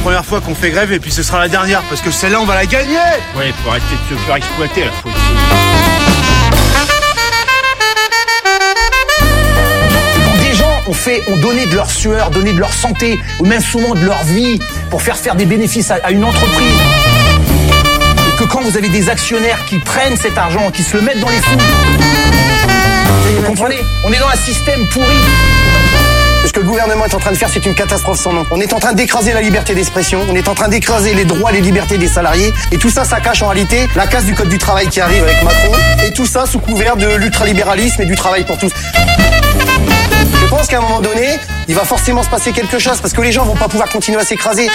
première fois qu'on fait grève et puis ce sera la dernière parce que celle-là on va la gagner. Ouais, faut arrêter de se faire exploiter là. Des gens ont donné de leur sueur, donné de leur santé, ou même souvent de leur vie pour faire des bénéfices à une entreprise. Et que quand vous avez des actionnaires qui prennent cet argent, qui se le mettent dans les sous, vous comprenez ? On est dans un système pourri. Ce que le gouvernement est en train de faire, c'est une catastrophe sans nom. On est en train d'écraser la liberté d'expression, on est en train d'écraser les droits, les libertés des salariés, et tout ça, ça cache en réalité la casse du code du travail qui arrive avec Macron, et tout ça sous couvert de l'ultralibéralisme et du travail pour tous. Je pense qu'à un moment donné, il va forcément se passer quelque chose, parce que les gens vont pas pouvoir continuer à s'écraser.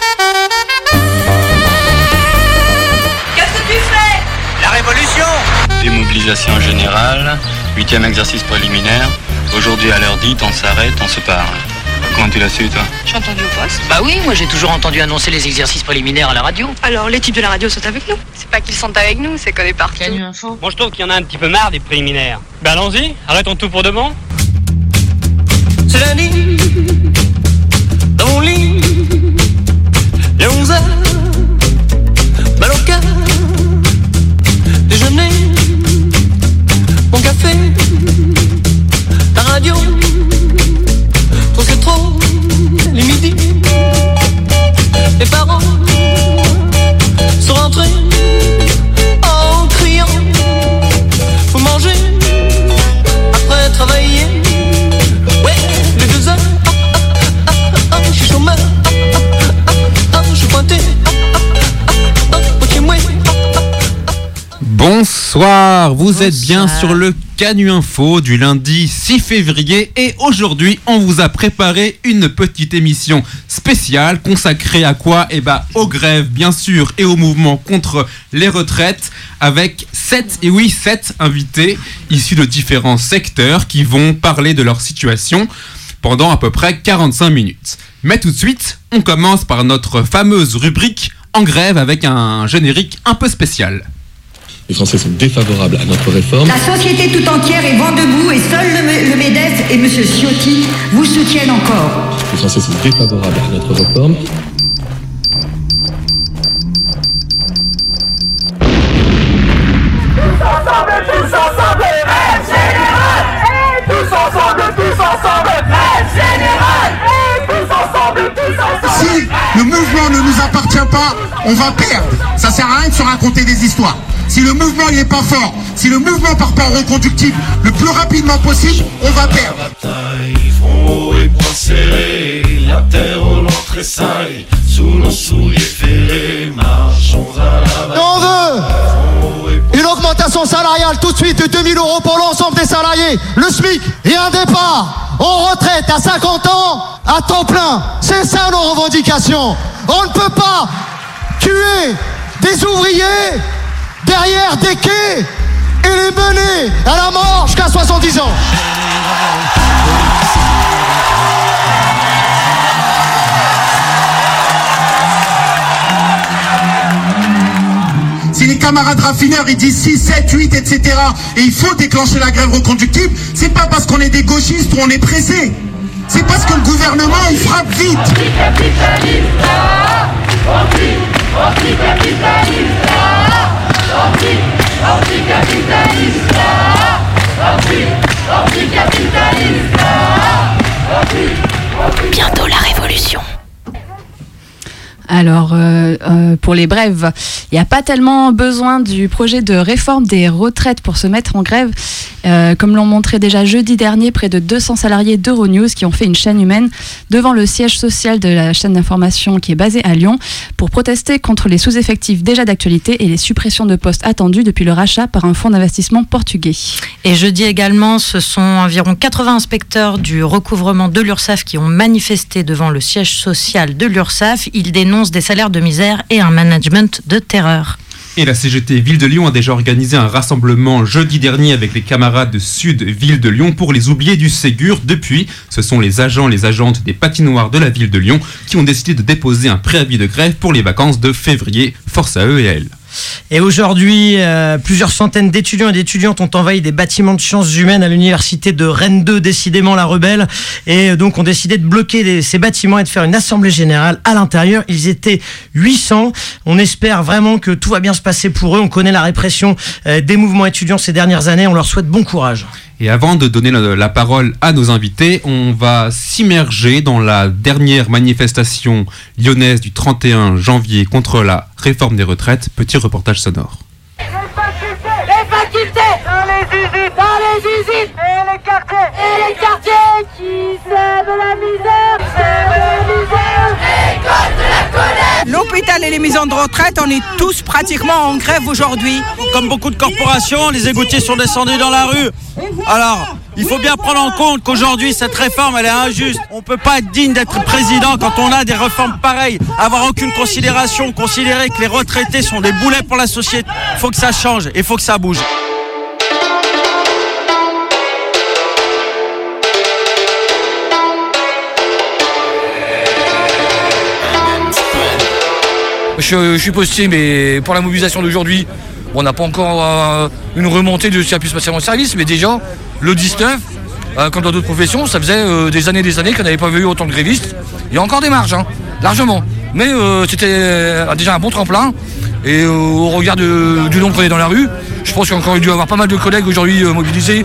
Qu'est-ce que tu fais ? La révolution ! Démobilisation générale, 8e exercice préliminaire. Aujourd'hui, à l'heure dite, on s'arrête, on se parle. Comment tu l'as su, toi ? J'ai entendu au poste. Bah oui, moi j'ai toujours entendu annoncer les exercices préliminaires à la radio. Alors, les types de la radio sont avec nous. C'est pas qu'ils sont avec nous, c'est qu'on est partout. Canu Info. Bon, je trouve qu'il y en a un petit peu marre des préliminaires. Ben allons-y, arrêtons tout pour de bon. C'est lundi, dans mon lit, les 11h, mal au cœur, déjeuner, mon café, la radio, trop c'est trop, les midis, les parents sont rentrés en criant, faut manger après travailler. Ouais, les 2 heures, je suis chômeur, je suis pointé, ok, moi. Bonsoir, vous êtes bien sur le Canu Info du lundi 6 février et aujourd'hui on vous a préparé une petite émission spéciale consacrée à quoi ? Eh ben aux grèves bien sûr et au mouvement contre les retraites avec 7 invités issus de différents secteurs qui vont parler de leur situation pendant à peu près 45 minutes. Mais tout de suite, on commence par notre fameuse rubrique en grève avec un générique un peu spécial. Les Français sont défavorables à notre réforme. La société tout entière est vent debout et seul le MEDEF et M. Ciotti vous soutiennent encore. Les Français sont défavorables à notre réforme. Tous ensemble, grève générale. Tous ensemble, grève générale. Tous ensemble. Si le mouvement ne nous appartient pas, on va perdre. Ça sert à rien de se raconter des histoires. Si le mouvement n'est pas fort, si le mouvement part pas en reconductible le plus rapidement possible, on va perdre. La bataille, front et poings serrés, la terre au long tressaille, sous nos souliers ferrés, marchons à la bataille. On veut une augmentation salariale tout de suite de 2 000 € pour l'ensemble des salariés, le SMIC et un départ en retraite à 50 ans à temps plein. C'est ça nos revendications. On ne peut pas tuer des ouvriers derrière des quais et les mener à la mort jusqu'à 70 ans. Si les camarades raffineurs ils disent 6, 7, 8, etc. et il faut déclencher la grève reconductible, c'est pas parce qu'on est des gauchistes ou on est pressé. C'est parce que le gouvernement il frappe vite. Bientôt la révolution. Alors, pour les brèves, il n'y a pas tellement besoin du projet de réforme des retraites pour se mettre en grève. Comme l'ont montré déjà jeudi dernier, près de 200 salariés d'Euronews qui ont fait une chaîne humaine devant le siège social de la chaîne d'information qui est basée à Lyon pour protester contre les sous-effectifs déjà d'actualité et les suppressions de postes attendues depuis le rachat par un fonds d'investissement portugais. Et jeudi également, ce sont environ 80 inspecteurs du recouvrement de l'URSSAF qui ont manifesté devant le siège social de l'URSSAF. Ils dénoncent des salaires de misère et un management de terreur. Et la CGT Ville de Lyon a déjà organisé un rassemblement jeudi dernier avec les camarades de Sud Ville de Lyon pour les oubliés du Ségur. Depuis, ce sont les agents, les agentes des patinoires de la Ville de Lyon qui ont décidé de déposer un préavis de grève pour les vacances de février. Force à eux et à elles. Et aujourd'hui, plusieurs centaines d'étudiants et d'étudiantes ont envahi des bâtiments de sciences humaines à l'université de Rennes 2, décidément la rebelle. Et donc ont décidé de bloquer ces bâtiments et de faire une assemblée générale à l'intérieur. Ils étaient 800. On espère vraiment que tout va bien se passer pour eux. On connaît la répression des mouvements étudiants ces dernières années. On leur souhaite bon courage. Et avant de donner la parole à nos invités, on va s'immerger dans la dernière manifestation lyonnaise du 31 janvier contre la réforme des retraites. Petit reportage sonore. Les facultés, dans les usines, et les quartiers qui sèment la misère, école de la colère. L'hôpital et les maisons de retraite, on est tous pratiquement en grève aujourd'hui. Comme beaucoup de corporations, les égoutiers sont descendus dans la rue. Alors, il faut bien prendre en compte qu'aujourd'hui, cette réforme, elle est injuste. On ne peut pas être digne d'être président quand on a des réformes pareilles. Avoir aucune considération, considérer que les retraités sont des boulets pour la société. Il faut que ça change et il faut que ça bouge. Je suis posté, mais pour la mobilisation d'aujourd'hui, on n'a pas encore une remontée de ce qui a pu se passer en service, mais déjà, le 19, comme dans d'autres professions, ça faisait des années qu'on n'avait pas vu autant de grévistes. Il y a encore des marges, largement. Mais c'était déjà un bon tremplin. Et au regard du nombre qu'on est dans la rue, je pense qu'il y a encore dû avoir pas mal de collègues aujourd'hui mobilisés.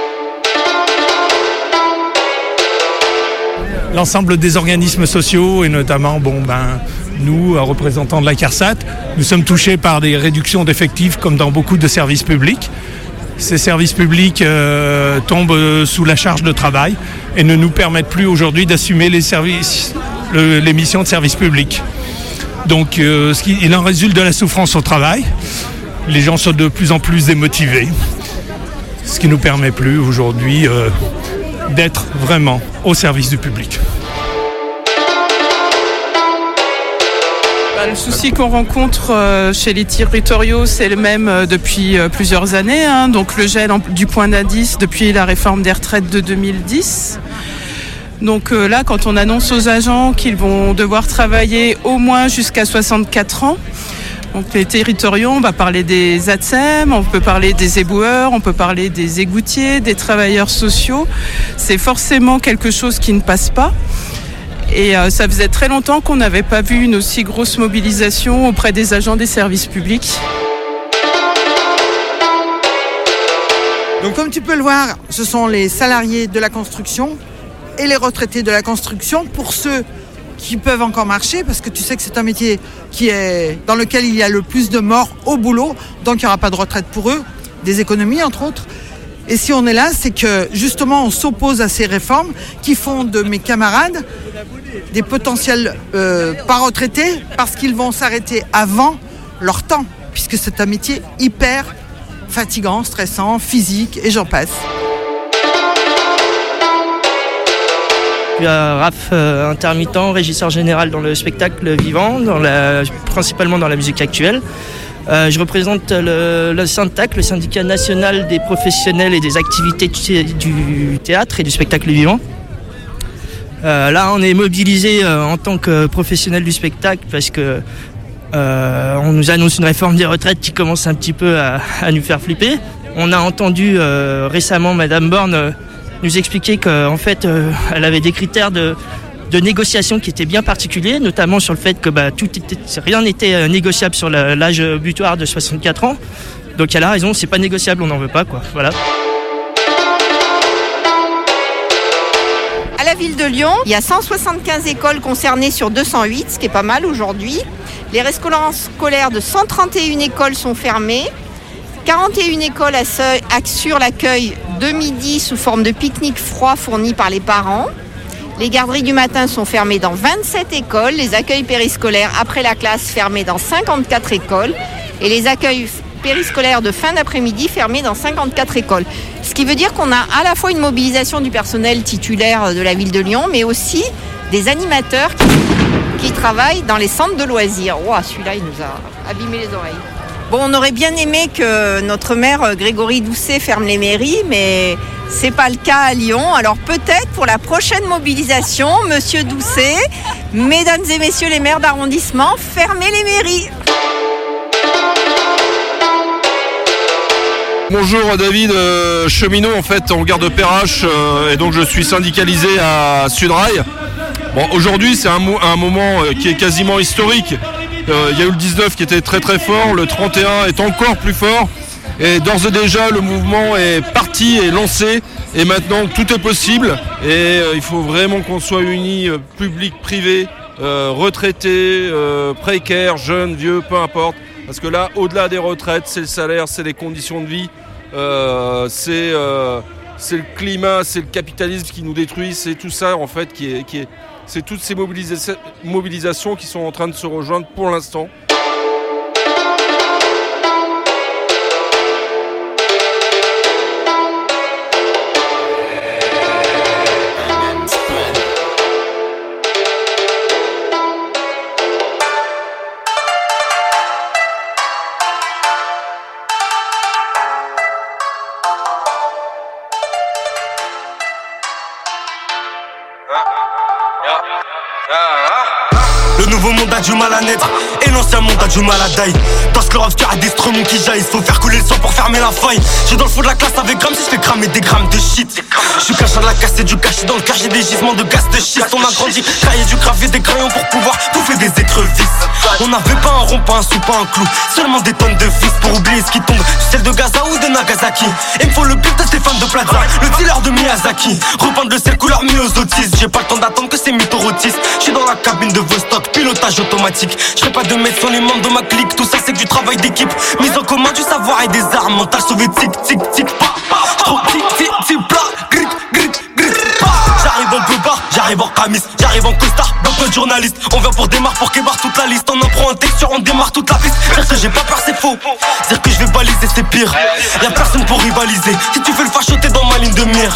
L'ensemble des organismes sociaux et notamment nous, représentants de la CARSAT, nous sommes touchés par des réductions d'effectifs comme dans beaucoup de services publics. Ces services publics tombent sous la charge de travail et ne nous permettent plus aujourd'hui d'assumer les missions de service public. Donc il en résulte de la souffrance au travail. Les gens sont de plus en plus démotivés, ce qui ne nous permet plus aujourd'hui d'être vraiment au service du public. Le souci qu'on rencontre chez les territoriaux, c'est le même depuis plusieurs années. Donc le gel du point d'indice depuis la réforme des retraites de 2010. Donc là, quand on annonce aux agents qu'ils vont devoir travailler au moins jusqu'à 64 ans, donc les territoriaux, on va parler des ATSEM, on peut parler des éboueurs, on peut parler des égoutiers, des travailleurs sociaux. C'est forcément quelque chose qui ne passe pas. Et ça faisait très longtemps qu'on n'avait pas vu une aussi grosse mobilisation auprès des agents des services publics. Donc comme tu peux le voir, ce sont les salariés de la construction et les retraités de la construction pour ceux qui peuvent encore marcher, parce que tu sais que c'est un métier dans lequel il y a le plus de morts au boulot, donc il n'y aura pas de retraite pour eux, des économies entre autres. Et si on est là, c'est que justement on s'oppose à ces réformes qui font de mes camarades des potentiels pas retraités parce qu'ils vont s'arrêter avant leur temps, puisque c'est un métier hyper fatigant, stressant, physique et j'en passe. Je suis Raph, intermittent, régisseur général dans le spectacle vivant, principalement dans la musique actuelle. Je représente le SYNTAC, le syndicat national des professionnels et des activités du théâtre et du spectacle vivant. Là, on est mobilisé en tant que professionnel du spectacle parce que on nous annonce une réforme des retraites qui commence un petit peu à nous faire flipper. On a entendu récemment Madame Borne nous expliquer qu'en fait, elle avait des critères de négociation qui étaient bien particuliers, notamment sur le fait que rien n'était négociable sur l'âge butoir de 64 ans. Donc elle a raison, c'est pas négociable, on n'en veut pas, quoi. Voilà. À la ville de Lyon, il y a 175 écoles concernées sur 208, ce qui est pas mal aujourd'hui. Les restaurants scolaires de 131 écoles sont fermés. 41 écoles assurent l'accueil de midi sous forme de pique-nique froid fourni par les parents. Les garderies du matin sont fermées dans 27 écoles, les accueils périscolaires après la classe fermés dans 54 écoles et les accueils périscolaires de fin d'après-midi fermés dans 54 écoles. Ce qui veut dire qu'on a à la fois une mobilisation du personnel titulaire de la ville de Lyon, mais aussi des animateurs qui travaillent dans les centres de loisirs. Wow, celui-là, il nous a abîmé les oreilles. Bon, on aurait bien aimé que notre maire Grégory Doucet ferme les mairies, mais c'est pas le cas à Lyon. Alors peut-être pour la prochaine mobilisation, Monsieur Doucet, mesdames et messieurs les maires d'arrondissement, fermez les mairies. Bonjour David, cheminot en fait en gare de Perrache et donc je suis syndicalisé à Sudrail. Bon, aujourd'hui c'est un moment qui est quasiment historique. Il y a eu le 19 qui était très très fort, le 31 est encore plus fort et d'ores et déjà le mouvement est parti et lancé et maintenant tout est possible et il faut vraiment qu'on soit unis, public, privé, retraités, précaires, jeunes, vieux, peu importe. Parce que là, au-delà des retraites, c'est le salaire, c'est les conditions de vie, c'est le climat, c'est le capitalisme qui nous détruit, c'est tout ça en fait c'est toutes ces mobilisations qui sont en train de se rejoindre pour l'instant. Le nouveau monde a du mal à naître et l'ancien monde a du mal à die. Dans ce club, il y a des stromons qui jaillissent. Faut faire couler le sang pour fermer la faille. J'suis dans le fond de la classe avec grammes si je fais cramer des grammes de shit. J'suis caché de la casse et du cachet dans le cage. J'ai des gisements de gaz de schiste. On a grandi, taillé du gravier, des crayons pour pouvoir bouffer des écrevisses. On n'avait pas un rond, pas un sou, pas un clou. Seulement des tonnes de vis pour oublier ce qui tombe. Celle de Gaza ou de Nagasaki. Et me faut le but de Stéphane de Plaza, le dealer de Miyazaki. Repeindre le ciel couleur myosotis. J'ai pas le temps d'attendre que ces mythos rôtissent. J'suis dans la cabine de Vostok, pilotage automatique. J'serais pas de mettre sur les membres de ma clique. Tout ça c'est que du travail d'équipe. Mise en commun du savoir et des armes. Mental soviétique, tic tic pa. Trop tic tic tic plat. Grit grit grit pa. J'arrive en peu bas, j'arrive en camis, j'arrive en costard. Beaucoup de journalistes, on vient pour démarrer pour qu'ébarre toute la liste. On en prend un texture, on démarre toute la piste. Dire que j'ai pas peur c'est faux. Dire que je vais baliser c'est pire. Y'a personne pour rivaliser. Si tu fais le facho t'es dans ma ligne de mire.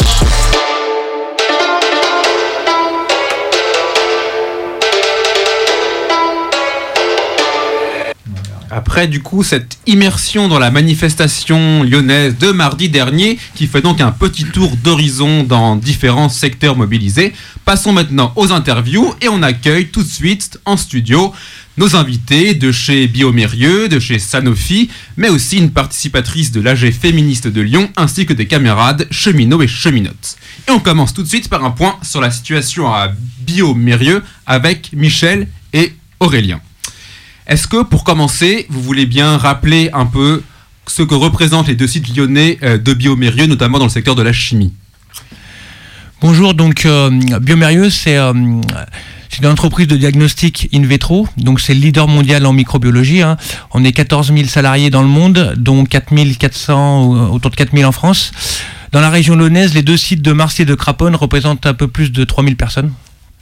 Après du coup cette immersion dans la manifestation lyonnaise de mardi dernier qui fait donc un petit tour d'horizon dans différents secteurs mobilisés, passons maintenant aux interviews et on accueille tout de suite en studio nos invités de chez Biomérieux, de chez Sanofi, mais aussi une participatrice de l'AG féministe de Lyon ainsi que des camarades cheminots et cheminotes. Et on commence tout de suite par un point sur la situation à Biomérieux avec Michel et Aurélien. Est-ce que, pour commencer, vous voulez bien rappeler un peu ce que représentent les deux sites lyonnais de Biomérieux, notamment dans le secteur de la chimie ? Bonjour, donc Biomérieux, c'est une entreprise de diagnostic in vitro, donc c'est le leader mondial en microbiologie. Hein. On est 14 000 salariés dans le monde, dont 4 400 ou autour de 4 000 en France. Dans la région lyonnaise, les deux sites de Marcy et de Craponne représentent un peu plus de 3 000 personnes.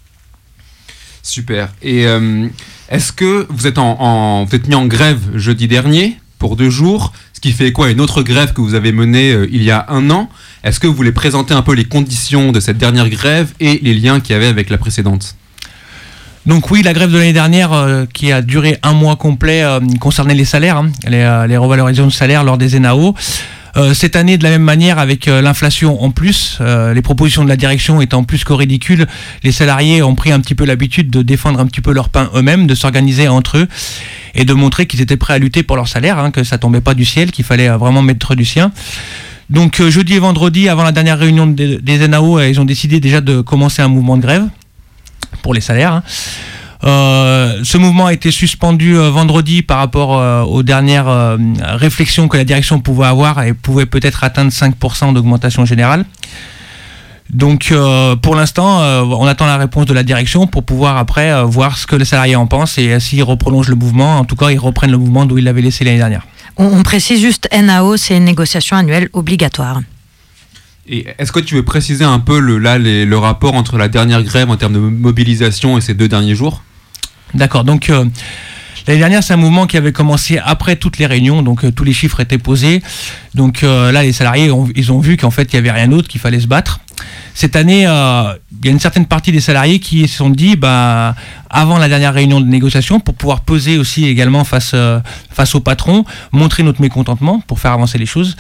Super. Et est-ce que vous êtes vous êtes mis en grève jeudi dernier pour 2 jours, ce qui fait quoi une autre grève que vous avez menée il y a 1 an. Est-ce que vous voulez présenter un peu les conditions de cette dernière grève et les liens qu'il y avait avec la précédente ? Donc oui, la grève de l'année dernière qui a duré 1 mois complet concernait les salaires, hein, les revalorisations de salaire lors des NAO. Cette année, de la même manière, avec l'inflation en plus, les propositions de la direction étant plus qu'au ridicule, les salariés ont pris un petit peu l'habitude de défendre un petit peu leur pain eux-mêmes, de s'organiser entre eux et de montrer qu'ils étaient prêts à lutter pour leur salaire, hein, que ça tombait pas du ciel, qu'il fallait vraiment mettre du sien. Donc jeudi et vendredi, avant la dernière réunion des NAO, ils ont décidé déjà de commencer un mouvement de grève pour les salaires. Hein. Ce mouvement a été suspendu vendredi par rapport aux dernières réflexions que la direction pouvait avoir et pouvait peut-être atteindre 5% d'augmentation générale. Donc pour l'instant, on attend la réponse de la direction pour pouvoir après voir ce que les salariés en pensent et s'ils reprolongent le mouvement. En tout cas, ils reprennent le mouvement d'où ils l'avaient laissé l'année dernière. On précise juste, NAO, c'est une négociation annuelle obligatoire. Et est-ce que tu veux préciser un peu le rapport entre la dernière grève en termes de mobilisation et ces 2 derniers jours ? D'accord, donc l'année dernière c'est un mouvement qui avait commencé après toutes les réunions, donc tous les chiffres étaient posés, donc là les salariés ils ont vu qu'en fait il n'y avait rien d'autre, qu'il fallait se battre. Cette année il y a une certaine partie des salariés qui se sont dit avant la dernière réunion de négociation, pour pouvoir peser aussi également face au patron, montrer notre mécontentement pour faire avancer les choses.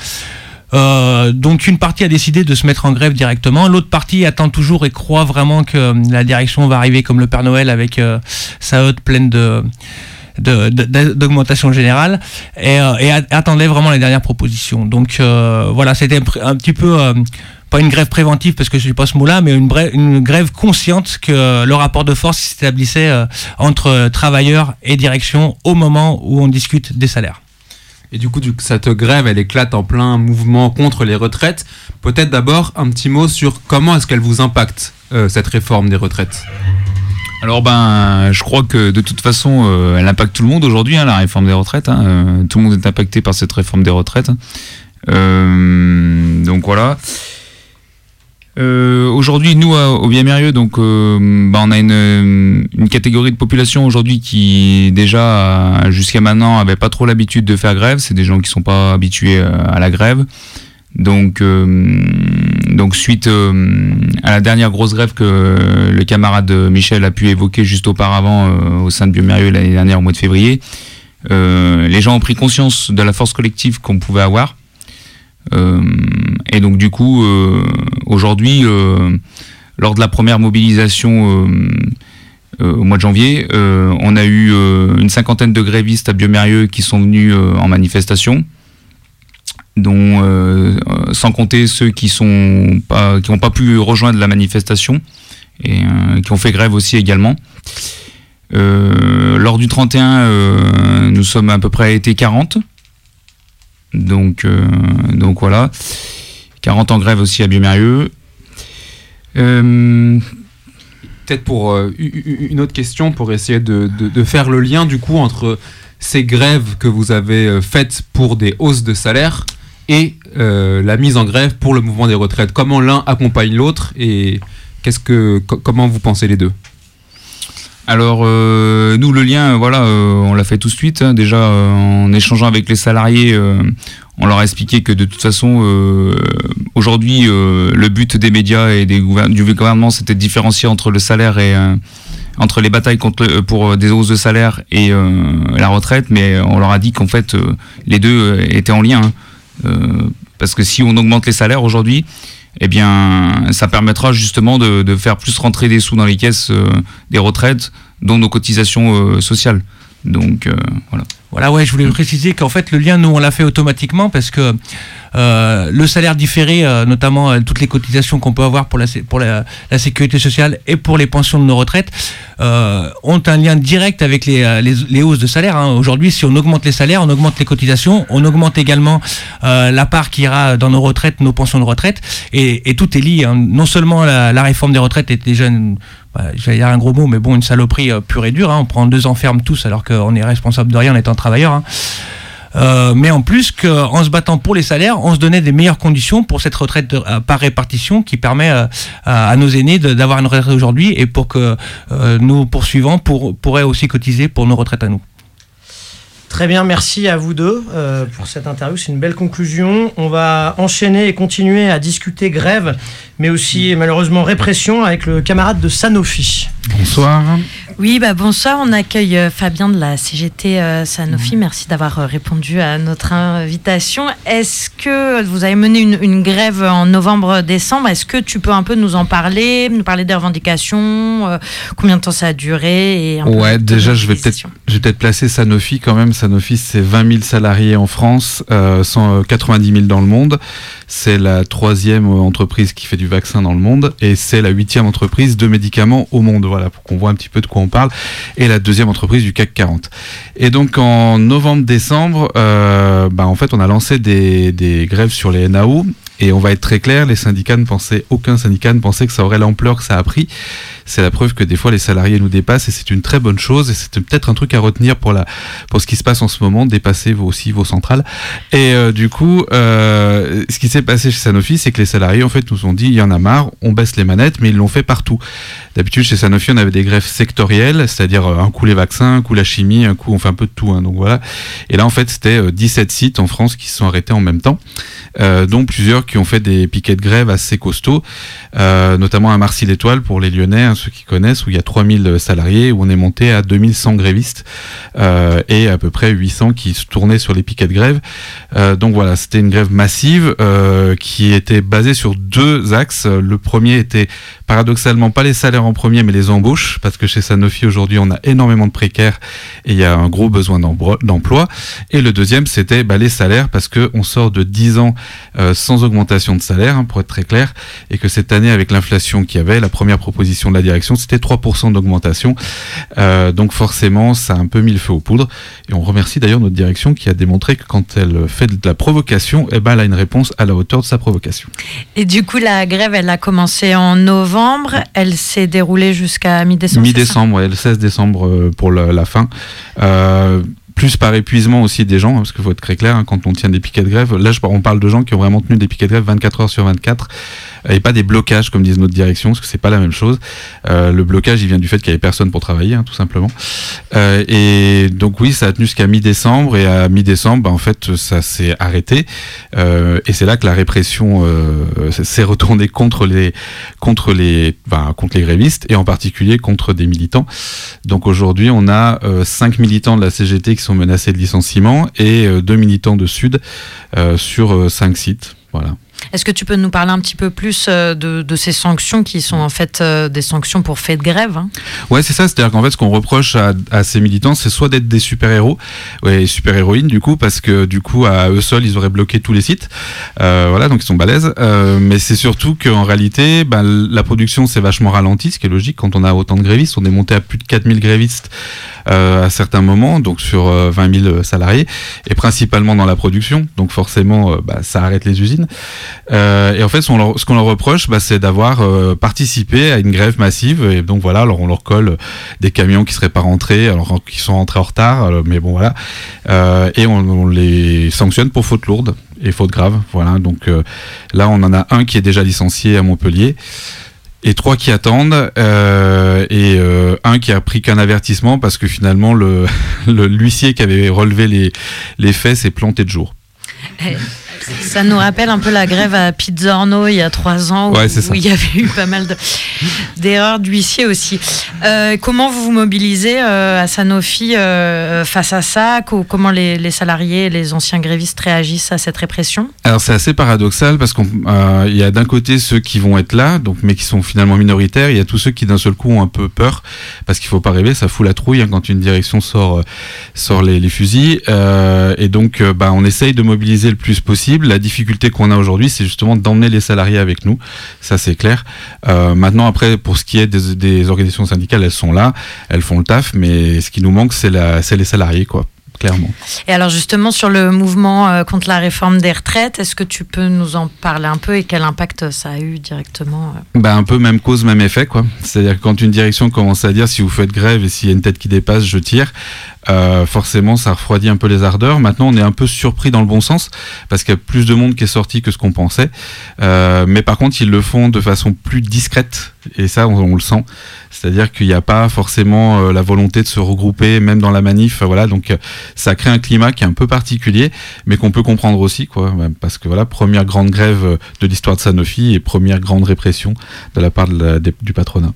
Donc une partie a décidé de se mettre en grève directement, l'autre partie attend toujours et croit vraiment que la direction va arriver comme le Père Noël avec sa hotte pleine d'augmentation générale et attendait vraiment les dernières propositions. Donc voilà, c'était un petit peu pas une grève préventive parce que je ne sais pas ce mot-là, mais une grève consciente que le rapport de force s'établissait entre travailleurs et direction au moment où on discute des salaires. Et du coup, cette grève, elle éclate en plein mouvement contre les retraites. Peut-être d'abord un petit mot sur comment est-ce qu'elle vous impacte, cette réforme des retraites. Alors je crois que de toute façon, elle impacte tout le monde aujourd'hui, la réforme des retraites. Tout le monde est impacté par cette réforme des retraites. Donc voilà. Aujourd'hui, nous, au Biamérieux, donc, on a une catégorie de population aujourd'hui qui déjà jusqu'à maintenant avait pas trop l'habitude de faire grève. C'est des gens qui sont pas habitués à la grève. Donc suite à la dernière grosse grève que le camarade Michel a pu évoquer juste auparavant au sein de Biamérieux l'année dernière au mois de février, les gens ont pris conscience de la force collective qu'on pouvait avoir. Et donc du coup aujourd'hui lors de la première mobilisation au mois de janvier, on a eu une 50aine de grévistes à Biamérieux qui sont venus en manifestation, dont sans compter ceux qui n'ont pas pu rejoindre la manifestation et qui ont fait grève aussi également. Lors du 31, nous sommes à peu près été 40. Donc voilà, 40 en grève aussi à Biamérieux. Peut-être pour une autre question, pour essayer de faire le lien du coup entre ces grèves que vous avez faites pour des hausses de salaire et la mise en grève pour le mouvement des retraites. Comment l'un accompagne l'autre et comment vous pensez les deux ? Alors nous le lien on l'a fait tout de suite déjà en échangeant avec les salariés, on leur a expliqué que de toute façon aujourd'hui le but des médias et du gouvernement c'était de différencier entre le salaire et entre les batailles pour des hausses de salaire et la retraite, mais on leur a dit qu'en fait les deux étaient en lien, parce que si on augmente les salaires aujourd'hui, eh bien, ça permettra justement de faire plus rentrer des sous dans les caisses des retraites, dont nos cotisations sociales. Donc, voilà. Voilà, ouais, je voulais préciser qu'en fait, le lien, nous, on l'a fait automatiquement parce que le salaire différé, notamment toutes les cotisations qu'on peut avoir pour la sécurité sociale et pour les pensions de nos retraites, ont un lien direct avec les hausses de salaire. Aujourd'hui, si on augmente les salaires, on augmente les cotisations, on augmente également la part qui ira dans nos retraites, nos pensions de retraite, et tout est lié. Non seulement la réforme des retraites est déjà j'allais dire un gros mot, mais bon, une saloperie pure et dure. On prend 2 ans ferme tous alors qu'on est responsable de rien en étant travailleur. Mais en plus qu'en se battant pour les salaires, on se donnait des meilleures conditions pour cette retraite par répartition qui permet à nos aînés d'avoir une retraite aujourd'hui et pour que nos poursuivants pourraient aussi cotiser pour nos retraites à nous. Très bien, merci à vous deux pour cette interview. C'est une belle conclusion. On va enchaîner et continuer à discuter grève, mais aussi malheureusement répression avec le camarade de Sanofi. Bonsoir. Oui, bonsoir. On accueille Fabien de la CGT Sanofi. Merci d'avoir répondu à notre invitation. Est-ce que vous avez mené une grève en novembre-décembre ? Est-ce que tu peux un peu nous en parler, nous parler des revendications, combien de temps ça a duré et Ouais, déjà, je vais peut-être placer Sanofi quand même. Sanofi, c'est 20 000 salariés en France, 190 000 dans le monde. C'est la 3e entreprise qui fait du vaccin dans le monde et c'est la 8e entreprise de médicaments au monde. Voilà, pour qu'on voit un petit peu de quoi on parle. Et la 2e entreprise du CAC 40. Et donc en novembre-décembre, en fait, on a lancé des grèves sur les NAO. Et on va être très clair, aucun syndicat ne pensait que ça aurait l'ampleur que ça a pris. C'est la preuve que des fois les salariés nous dépassent et c'est une très bonne chose et c'est peut-être un truc à retenir pour ce qui se passe en ce moment, dépasser aussi vos centrales. Et du coup, ce qui s'est passé chez Sanofi, c'est que les salariés en fait nous ont dit il y en a marre, on baisse les manettes, mais ils l'ont fait partout. D'habitude chez Sanofi on avait des grèves sectorielles, c'est-à-dire un coup les vaccins, un coup la chimie, un coup on fait un peu de tout. Donc voilà. Et là en fait c'était 17 sites en France qui se sont arrêtés en même temps. dont plusieurs qui ont fait des piquets de grève assez costauds, notamment à Marcy-l'Étoile pour les Lyonnais, hein, ceux qui connaissent, où il y a 3000 salariés, où on est monté à 2100 grévistes et à peu près 800 qui se tournaient sur les piquets de grève. Donc voilà, c'était une grève massive qui était basée sur 2 axes. Le premier était paradoxalement pas les salaires en premier, mais les embauches, parce que chez Sanofi aujourd'hui on a énormément de précaires et il y a un gros besoin d'emploi. Et le deuxième, c'était les salaires, parce que on sort de 10 ans sans augmentation de salaire, hein, pour être très clair, et que cette année, avec l'inflation qu'il y avait, la première proposition de la direction, c'était 3% d'augmentation. Donc forcément, ça a un peu mis le feu aux poudres. Et on remercie d'ailleurs notre direction qui a démontré que quand elle fait de la provocation, elle a une réponse à la hauteur de sa provocation. Et du coup, la grève, elle a commencé en novembre, elle s'est déroulée jusqu'à mi-décembre. Mi-décembre, ouais, le 16 décembre pour la fin. Plus par épuisement aussi des gens, hein, parce qu'il faut être très clair, hein, quand on tient des piquets de grève, là on parle de gens qui ont vraiment tenu des piquets de grève 24 heures sur 24, et pas des blocages comme disent notre direction, parce que c'est pas la même chose. Le blocage, il vient du fait qu'il y avait personne pour travailler, hein, tout simplement. Et donc oui, ça a tenu jusqu'à mi-décembre, et à mi-décembre, en fait, ça s'est arrêté, et c'est là que la répression s'est retournée contre les grévistes, et en particulier contre des militants. Donc aujourd'hui, on a 5 militants de la CGT qui sont menacés de licenciement et 2 militants de Sud sur 5 sites. Voilà. Est-ce que tu peux nous parler un petit peu plus de ces sanctions qui sont en fait des sanctions pour fait de grève, hein? Ouais, c'est ça. C'est-à-dire qu'en fait, ce qu'on reproche à ces militants, c'est soit d'être des super-héros, ouais, super-héroïnes du coup, parce que du coup, à eux seuls, ils auraient bloqué tous les sites. Voilà, donc ils sont balèzes. Mais c'est surtout qu'en réalité, la production s'est vachement ralentie, ce qui est logique quand on a autant de grévistes. On est monté à plus de 4000 grévistes à certains moments, donc sur 20 000 salariés, et principalement dans la production. Donc forcément, ça arrête les usines. Et en fait, ce qu'on leur reproche, c'est d'avoir participé à une grève massive. Et donc voilà, alors on leur colle des camions qui seraient pas rentrés, alors qui sont rentrés en retard, mais bon voilà. Et on les sanctionne pour faute lourde et faute grave. Voilà. Donc là, on en a un qui est déjà licencié à Montpellier, et 3 qui attendent, et un qui a pris qu'un avertissement parce que finalement l'huissier qui avait relevé les faits s'est planté de jour. Ça nous rappelle un peu la grève à Pizzorno il y a 3 ans, où il y avait eu pas mal d'erreurs d'huissiers aussi. Comment vous vous mobilisez à Sanofi face à ça? Comment les salariés et les anciens grévistes réagissent à cette répression? Alors c'est assez paradoxal parce qu'il y a d'un côté ceux qui vont être là, mais qui sont finalement minoritaires. Il y a tous ceux qui d'un seul coup ont un peu peur, parce qu'il ne faut pas rêver, ça fout la trouille quand une direction sort les fusils. Et donc on essaye de mobiliser le plus possible. La difficulté qu'on a aujourd'hui, c'est justement d'emmener les salariés avec nous. Ça, c'est clair. Maintenant, après, pour ce qui est des organisations syndicales, elles sont là, elles font le taf, mais ce qui nous manque, c'est les salariés, quoi. Clairement. Et alors justement sur le mouvement contre la réforme des retraites, est-ce que tu peux nous en parler un peu et quel impact ça a eu directement? Un peu même cause, même effet, quoi. C'est-à-dire que quand une direction commence à dire si vous faites grève et s'il y a une tête qui dépasse, je tire, forcément ça refroidit un peu les ardeurs. Maintenant on est un peu surpris dans le bon sens parce qu'il y a plus de monde qui est sorti que ce qu'on pensait, mais par contre ils le font de façon plus discrète et ça on le sent. C'est-à-dire qu'il n'y a pas forcément la volonté de se regrouper, même dans la manif. Voilà, donc ça crée un climat qui est un peu particulier, mais qu'on peut comprendre aussi, quoi. Parce que voilà, première grande grève de l'histoire de Sanofi et première grande répression de la part du patronat.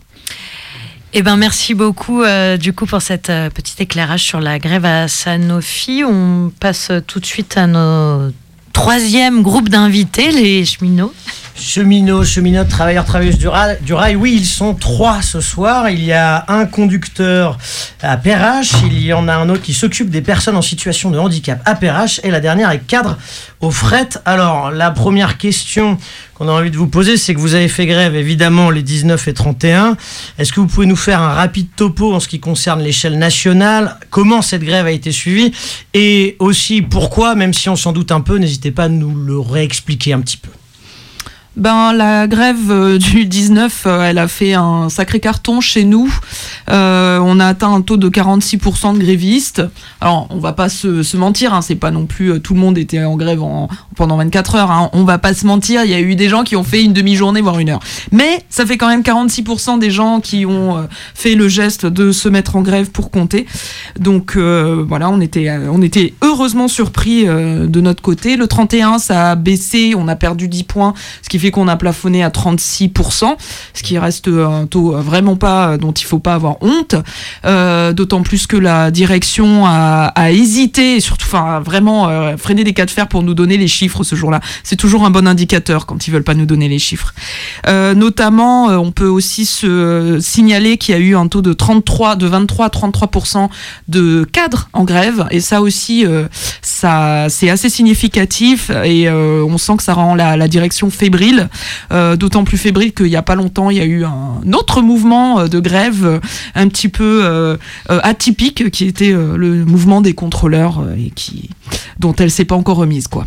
Eh ben, merci beaucoup du coup pour cet petit éclairage sur la grève à Sanofi. On passe tout de suite à nos 3e groupe d'invités, les cheminots. Cheminots, travailleurs, travailleuses du rail. Oui, ils sont 3 ce soir. Il y a un conducteur à Perrache, il y en a un autre qui s'occupe des personnes en situation de handicap à Perrache, et la dernière est cadre au fret. Alors, la première question qu'on a envie de vous poser, c'est que vous avez fait grève évidemment les 19 et 31. Est-ce que vous pouvez nous faire un rapide topo en ce qui concerne l'échelle nationale? Comment cette grève a été suivie? Et aussi pourquoi, même si on s'en doute un peu, n'hésitez pas à nous le réexpliquer un petit peu. La grève du 19, elle a fait un sacré carton chez nous. On a atteint un taux de 46% de grévistes. Alors, on va pas se mentir, c'est pas non plus tout le monde était en grève pendant 24 heures. On va pas se mentir, il y a eu des gens qui ont fait une demi-journée, voire une heure. Mais ça fait quand même 46% des gens qui ont fait le geste de se mettre en grève pour compter. Donc voilà, on était heureusement surpris de notre côté. Le 31, ça a baissé, on a perdu 10 points, ce qui fait qu'on a plafonné à 36%, ce qui reste un taux vraiment pas dont il faut pas avoir honte, d'autant plus que la direction a hésité et surtout vraiment freiné des cas de fer pour nous donner les chiffres ce jour-là. C'est toujours un bon indicateur quand ils veulent pas nous donner les chiffres. Notamment, on peut aussi se signaler qu'il y a eu un taux de 23 à 33% de cadres en grève, et ça aussi ça c'est assez significatif, et on sent que ça rend la direction fébrile. D'autant plus fébrile qu'il n'y a pas longtemps, il y a eu un autre mouvement de grève un petit peu atypique, qui était le mouvement des contrôleurs, et dont elle s'est pas encore remise, quoi.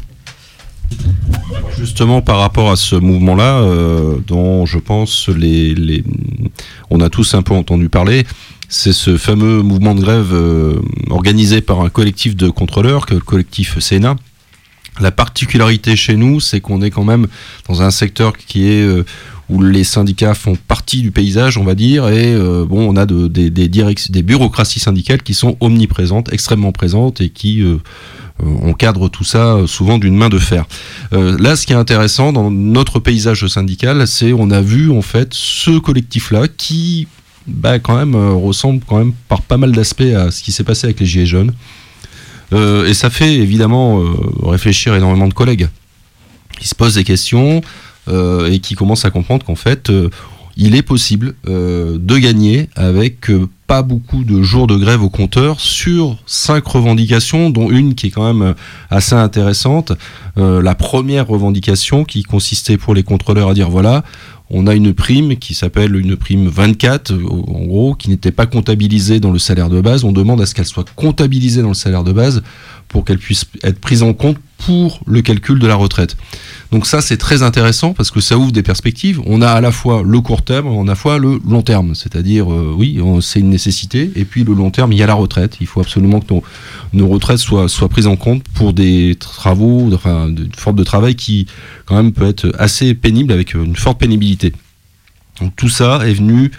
Justement, par rapport à ce mouvement-là, dont je pense on a tous un peu entendu parler, c'est ce fameux mouvement de grève organisé par un collectif de contrôleurs, le collectif Sénat. La particularité chez nous, c'est qu'on est quand même dans un secteur qui est où les syndicats font partie du paysage, on va dire, et on a des bureaucraties syndicales qui sont omniprésentes, extrêmement présentes, et qui encadrent tout ça souvent d'une main de fer. Là, ce qui est intéressant dans notre paysage syndical, c'est on a vu en fait ce collectif-là qui quand même ressemble quand même par pas mal d'aspects à ce qui s'est passé avec les Gilets jaunes. Et ça fait évidemment réfléchir énormément de collègues qui se posent des questions et qui commencent à comprendre qu'en fait il est possible de gagner avec pas beaucoup de jours de grève au compteur sur 5 revendications, dont une qui est quand même assez intéressante. La première revendication qui consistait pour les contrôleurs à dire voilà, on a une prime qui s'appelle une prime 24, en gros, qui n'était pas comptabilisée dans le salaire de base. On demande à ce qu'elle soit comptabilisée dans le salaire de base pour qu'elle puisse être prise en compte pour le calcul de la retraite. Donc ça, c'est très intéressant parce que ça ouvre des perspectives. On a à la fois le court terme, on a à la fois le long terme. C'est-à-dire, oui, c'est une nécessité. Et puis le long terme, il y a la retraite. Il faut absolument que nos retraites soient prises en compte pour des travaux, une forme de travail qui, quand même, peut être assez pénible, avec une forte pénibilité. Donc tout ça est venu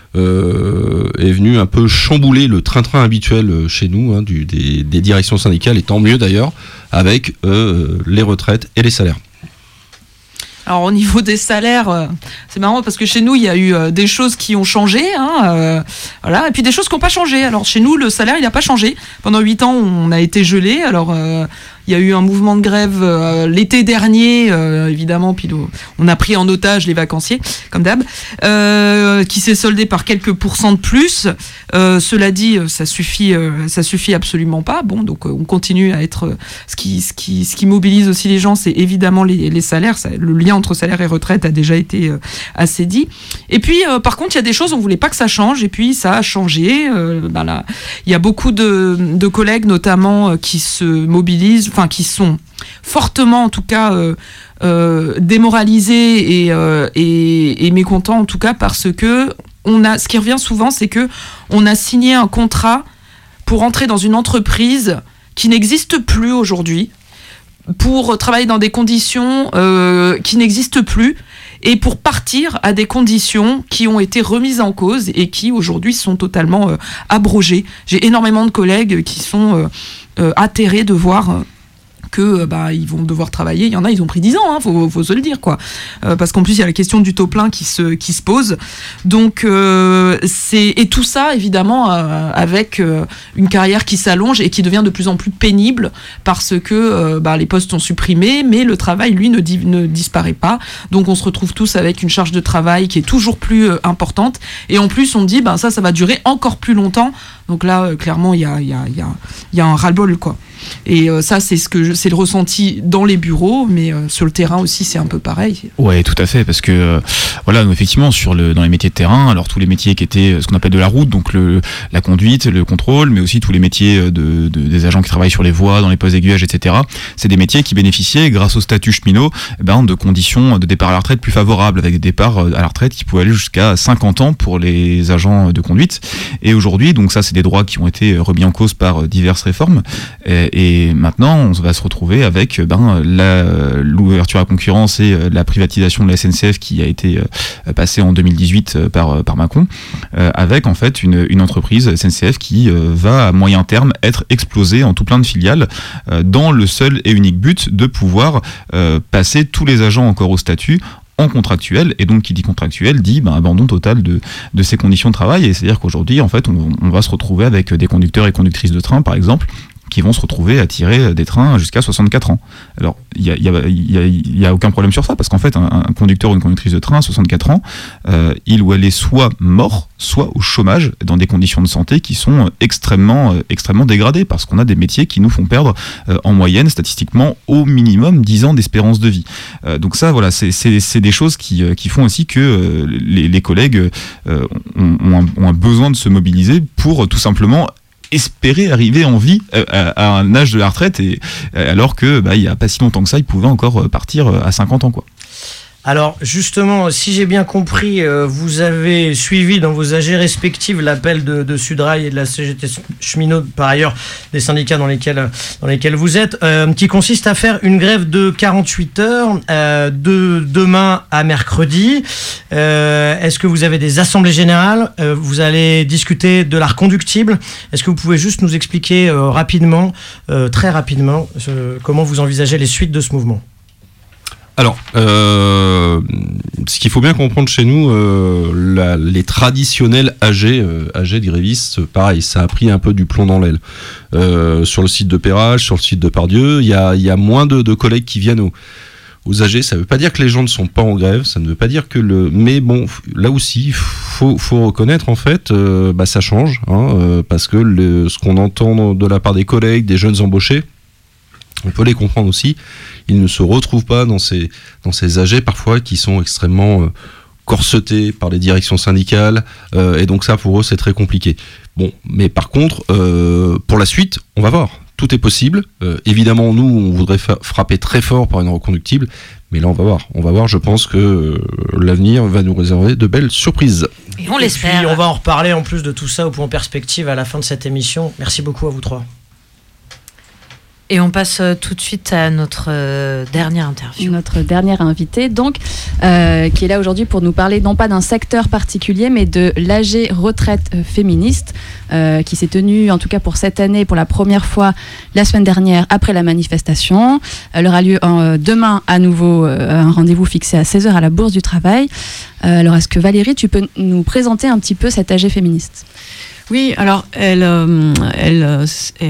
un peu chambouler le train-train habituel chez nous, des directions syndicales, et tant mieux d'ailleurs, avec les retraites et les salaires. Alors au niveau des salaires, c'est marrant parce que chez nous il y a eu des choses qui ont changé, voilà, et puis des choses qui n'ont pas changé. Alors chez nous le salaire il n'a pas changé. Pendant 8 ans on a été gelé. Alors il y a eu un mouvement de grève l'été dernier, évidemment, puis on a pris en otage les vacanciers, comme d'hab, qui s'est soldé par quelques pourcents de plus. Cela dit, ça suffit absolument pas. Bon, donc on continue à être. Ce qui mobilise aussi les gens, c'est évidemment les salaires. Le lien entre salaire et retraite a déjà été assez dit. Et puis, par contre, il y a des choses on voulait pas que ça change, et puis ça a changé. Là, il y a beaucoup de collègues, notamment, qui se mobilisent. Enfin, qui sont fortement, en tout cas, démoralisés et mécontents, en tout cas, parce que ce qui revient souvent, c'est que on a signé un contrat pour entrer dans une entreprise qui n'existe plus aujourd'hui, pour travailler dans des conditions qui n'existent plus, et pour partir à des conditions qui ont été remises en cause et qui aujourd'hui sont totalement abrogées. J'ai énormément de collègues qui sont atterrés de voir que ils vont devoir travailler. Il y en a, ils ont pris 10 ans, faut se le dire, quoi. Parce qu'en plus il y a la question du taux plein qui se pose. Donc et tout ça évidemment avec une carrière qui s'allonge et qui devient de plus en plus pénible parce que les postes sont supprimés, mais le travail lui ne disparaît pas. Donc on se retrouve tous avec une charge de travail qui est toujours plus importante, et en plus on dit ça va durer encore plus longtemps. Donc là clairement il y a un ras-le-bol, quoi. Et ça c'est c'est le ressenti dans les bureaux, mais sur le terrain aussi, c'est un peu pareil. Ouais, tout à fait, parce que voilà, nous, effectivement, dans les métiers de terrain, alors tous les métiers qui étaient ce qu'on appelle de la route, donc la conduite, le contrôle, mais aussi tous les métiers des agents qui travaillent sur les voies, dans les postes d'aiguillage, etc. C'est des métiers qui bénéficiaient, grâce au statut cheminot, de conditions de départ à la retraite plus favorables, avec des départs à la retraite qui pouvaient aller jusqu'à 50 ans pour les agents de conduite. Et aujourd'hui, donc ça, c'est des droits qui ont été remis en cause par diverses réformes. Et maintenant, on va se retrouver avec l'ouverture à la concurrence et la privatisation de la SNCF qui a été passée en 2018 par Macron, avec en fait une entreprise SNCF qui va à moyen terme être explosée en tout plein de filiales dans le seul et unique but de pouvoir passer tous les agents encore au statut en contractuel, et donc qui dit contractuel dit abandon total de ces conditions de travail. Et c'est-à-dire qu'aujourd'hui, en fait, on va se retrouver avec des conducteurs et conductrices de train, par exemple, qui vont se retrouver à tirer des trains jusqu'à 64 ans. Alors, il y a aucun problème sur ça, parce qu'en fait, un conducteur ou une conductrice de train à 64 ans, il ou elle est soit mort, soit au chômage, dans des conditions de santé qui sont extrêmement dégradées, parce qu'on a des métiers qui nous font perdre, en moyenne, statistiquement, au minimum 10 ans d'espérance de vie. Donc ça, voilà, c'est des choses qui font aussi que les collègues ont un besoin de se mobiliser pour tout simplement espérer arriver en vie à un âge de la retraite, et alors que il y a pas si longtemps que ça, ils pouvaient encore partir à 50 ans, quoi. Alors justement, si j'ai bien compris, vous avez suivi dans vos AG respectives l'appel de Sudrail et de la CGT Cheminot, par ailleurs des syndicats dans lesquels vous êtes, qui consiste à faire une grève de 48 heures de demain à mercredi. Est-ce que vous avez des assemblées générales? Vous allez discuter de l'art conductible. Est-ce que vous pouvez juste nous expliquer rapidement, très rapidement, comment vous envisagez les suites de ce mouvement? Alors, ce qu'il faut bien comprendre chez nous, les traditionnels AG des grévistes, pareil, ça a pris un peu du plomb dans l'aile. Sur le site de Perrache, sur le site de Pardieu, il y a moins de collègues qui viennent aux AG. Ça ne veut pas dire que les gens ne sont pas en grève, ça ne veut pas dire que mais bon, là aussi, faut reconnaître en fait, ça change, parce que ce qu'on entend de la part des collègues, des jeunes embauchés, on peut les comprendre aussi. Ils ne se retrouvent pas dans ces AG parfois qui sont extrêmement corsetés par les directions syndicales, et donc ça pour eux c'est très compliqué. Bon, mais par contre, pour la suite, on va voir. Tout est possible. Évidemment, nous, on voudrait frapper très fort par une reconductible, mais là, on va voir. On va voir. Je pense que l'avenir va nous réserver de belles surprises. Et on l'espère. Et puis, on va en reparler en plus de tout ça au point perspective à la fin de cette émission. Merci beaucoup à vous trois. Et on passe tout de suite à notre dernière interview. Notre dernière invitée, donc, qui est là aujourd'hui pour nous parler non pas d'un secteur particulier, mais de l'AG retraite féministe, qui s'est tenue, en tout cas pour cette année, pour la première fois la semaine dernière, après la manifestation. Elle aura lieu demain à nouveau, un rendez-vous fixé à 16h à la Bourse du Travail. Alors, est-ce que Valérie, tu peux nous présenter un petit peu cette AG féministe ? Oui, alors elle a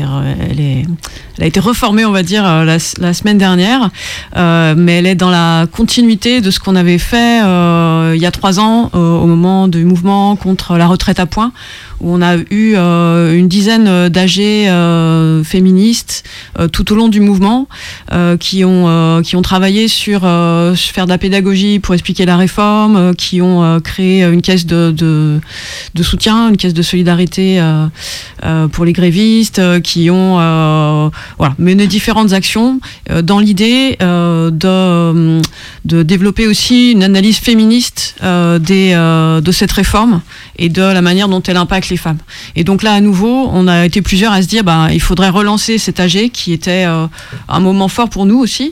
été reformée, on va dire, la semaine dernière, mais elle est dans la continuité de ce qu'on avait fait il y a 3 ans au moment du mouvement contre la retraite à points, où on a eu une dizaine d'AG féministes tout au long du mouvement qui ont travaillé sur faire de la pédagogie pour expliquer la réforme, qui ont créé une caisse de soutien, une caisse de solidarité pour les grévistes, qui ont mené différentes actions dans l'idée de développer aussi une analyse féministe de cette réforme et de la manière dont elle impacte les femmes. Et donc là, à nouveau, on a été plusieurs à se dire il faudrait relancer cet AG qui était un moment fort pour nous aussi,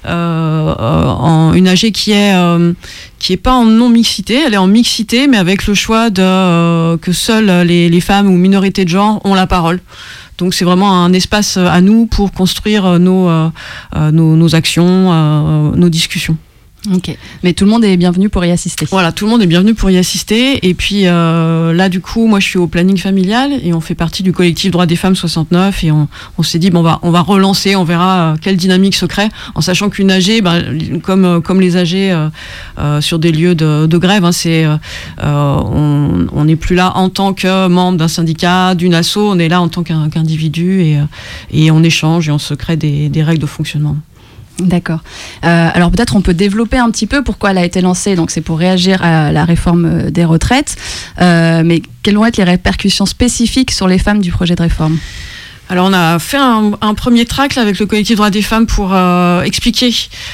une AG qui est pas en non-mixité, elle est en mixité, mais avec le choix que seules les femmes ou minorités de genre ont la parole. Donc c'est vraiment un espace à nous pour construire nos actions, nos discussions. Ok, mais tout le monde est bienvenu pour y assister. Voilà, tout le monde est bienvenu pour y assister. Et puis là, du coup, moi, je suis au planning familial et on fait partie du collectif Droits des femmes 69 et on s'est dit, bon, on va relancer, on verra quelle dynamique se crée, en sachant qu'une AG, comme les AG sur des lieux de grève, on n'est plus là en tant que membre d'un syndicat, d'une asso, on est là en tant qu'individu et on échange et on se crée des règles de fonctionnement. D'accord. Alors peut-être on peut développer un petit peu pourquoi elle a été lancée. Donc c'est pour réagir à la réforme des retraites. Mais quelles vont être les répercussions spécifiques sur les femmes du projet de réforme ? Alors on a fait un premier tract là, avec le collectif Droits des femmes pour expliquer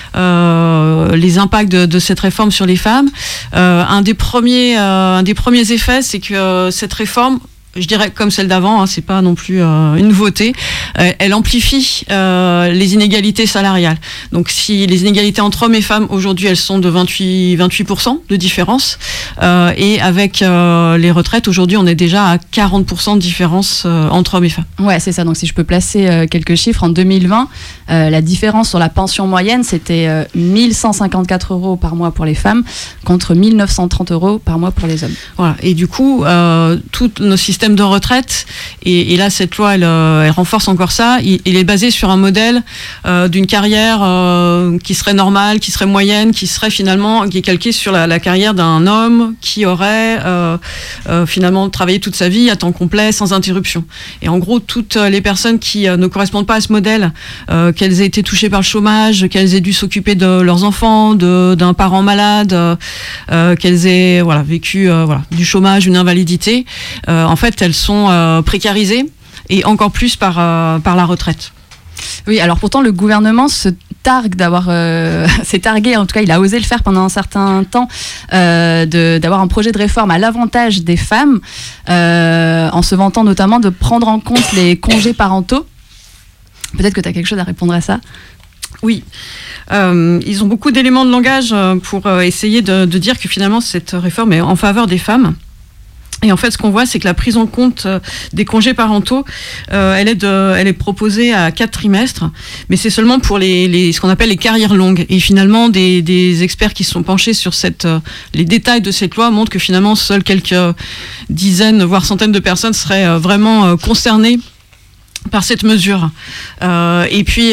les impacts de cette réforme sur les femmes. Un des premiers effets, c'est que cette réforme, je dirais comme celle d'avant, c'est pas non plus une nouveauté, elle amplifie les inégalités salariales. Donc si les inégalités entre hommes et femmes aujourd'hui elles sont de 28% de différence, et avec les retraites aujourd'hui on est déjà à 40% de différence entre hommes et femmes. Ouais, c'est ça. Donc si je peux placer quelques chiffres, en 2020 la différence sur la pension moyenne c'était 1154 € par mois pour les femmes contre 1930 € par mois pour les hommes. Voilà. Et du coup tous nos systèmes de retraite, et là cette loi elle renforce encore ça, il est basé sur un modèle d'une carrière qui serait normale, qui serait moyenne, qui est calquée sur la carrière d'un homme qui aurait finalement travaillé toute sa vie à temps complet sans interruption. Et en gros toutes les personnes qui ne correspondent pas à ce modèle, qu'elles aient été touchées par le chômage, qu'elles aient dû s'occuper de leurs enfants, d'un parent malade, qu'elles aient vécu du chômage, une invalidité, en fait elles sont précarisées et encore plus par la retraite. Oui, alors pourtant le gouvernement se targue s'est targué, en tout cas il a osé le faire pendant un certain temps, d'avoir un projet de réforme à l'avantage des femmes, en se vantant notamment de prendre en compte les congés parentaux. Peut-être que tu as quelque chose à répondre à ça. Oui, ils ont beaucoup d'éléments de langage pour essayer de dire que finalement cette réforme est en faveur des femmes. Et en fait, ce qu'on voit, c'est que la prise en compte des congés parentaux, elle est proposée à 4 trimestres, mais c'est seulement pour ce qu'on appelle les carrières longues. Et finalement, des experts qui se sont penchés sur les détails de cette loi montrent que finalement, seules quelques dizaines, voire centaines de personnes seraient vraiment concernées par cette mesure. Et puis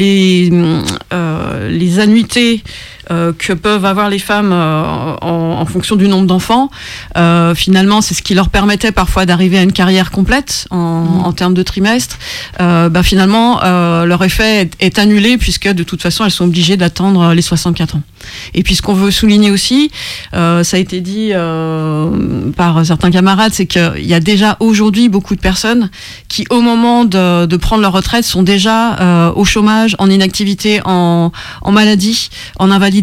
les annuités que peuvent avoir les femmes en fonction du nombre d'enfants, finalement c'est ce qui leur permettait parfois d'arriver à une carrière complète en termes de trimestre. Finalement leur effet est annulé puisque de toute façon elles sont obligées d'attendre les 64 ans. Et puis ce qu'on veut souligner aussi, ça a été dit par certains camarades, c'est qu'il y a déjà aujourd'hui beaucoup de personnes qui au moment de prendre leur retraite sont déjà au chômage, en inactivité, en maladie, en invalidité.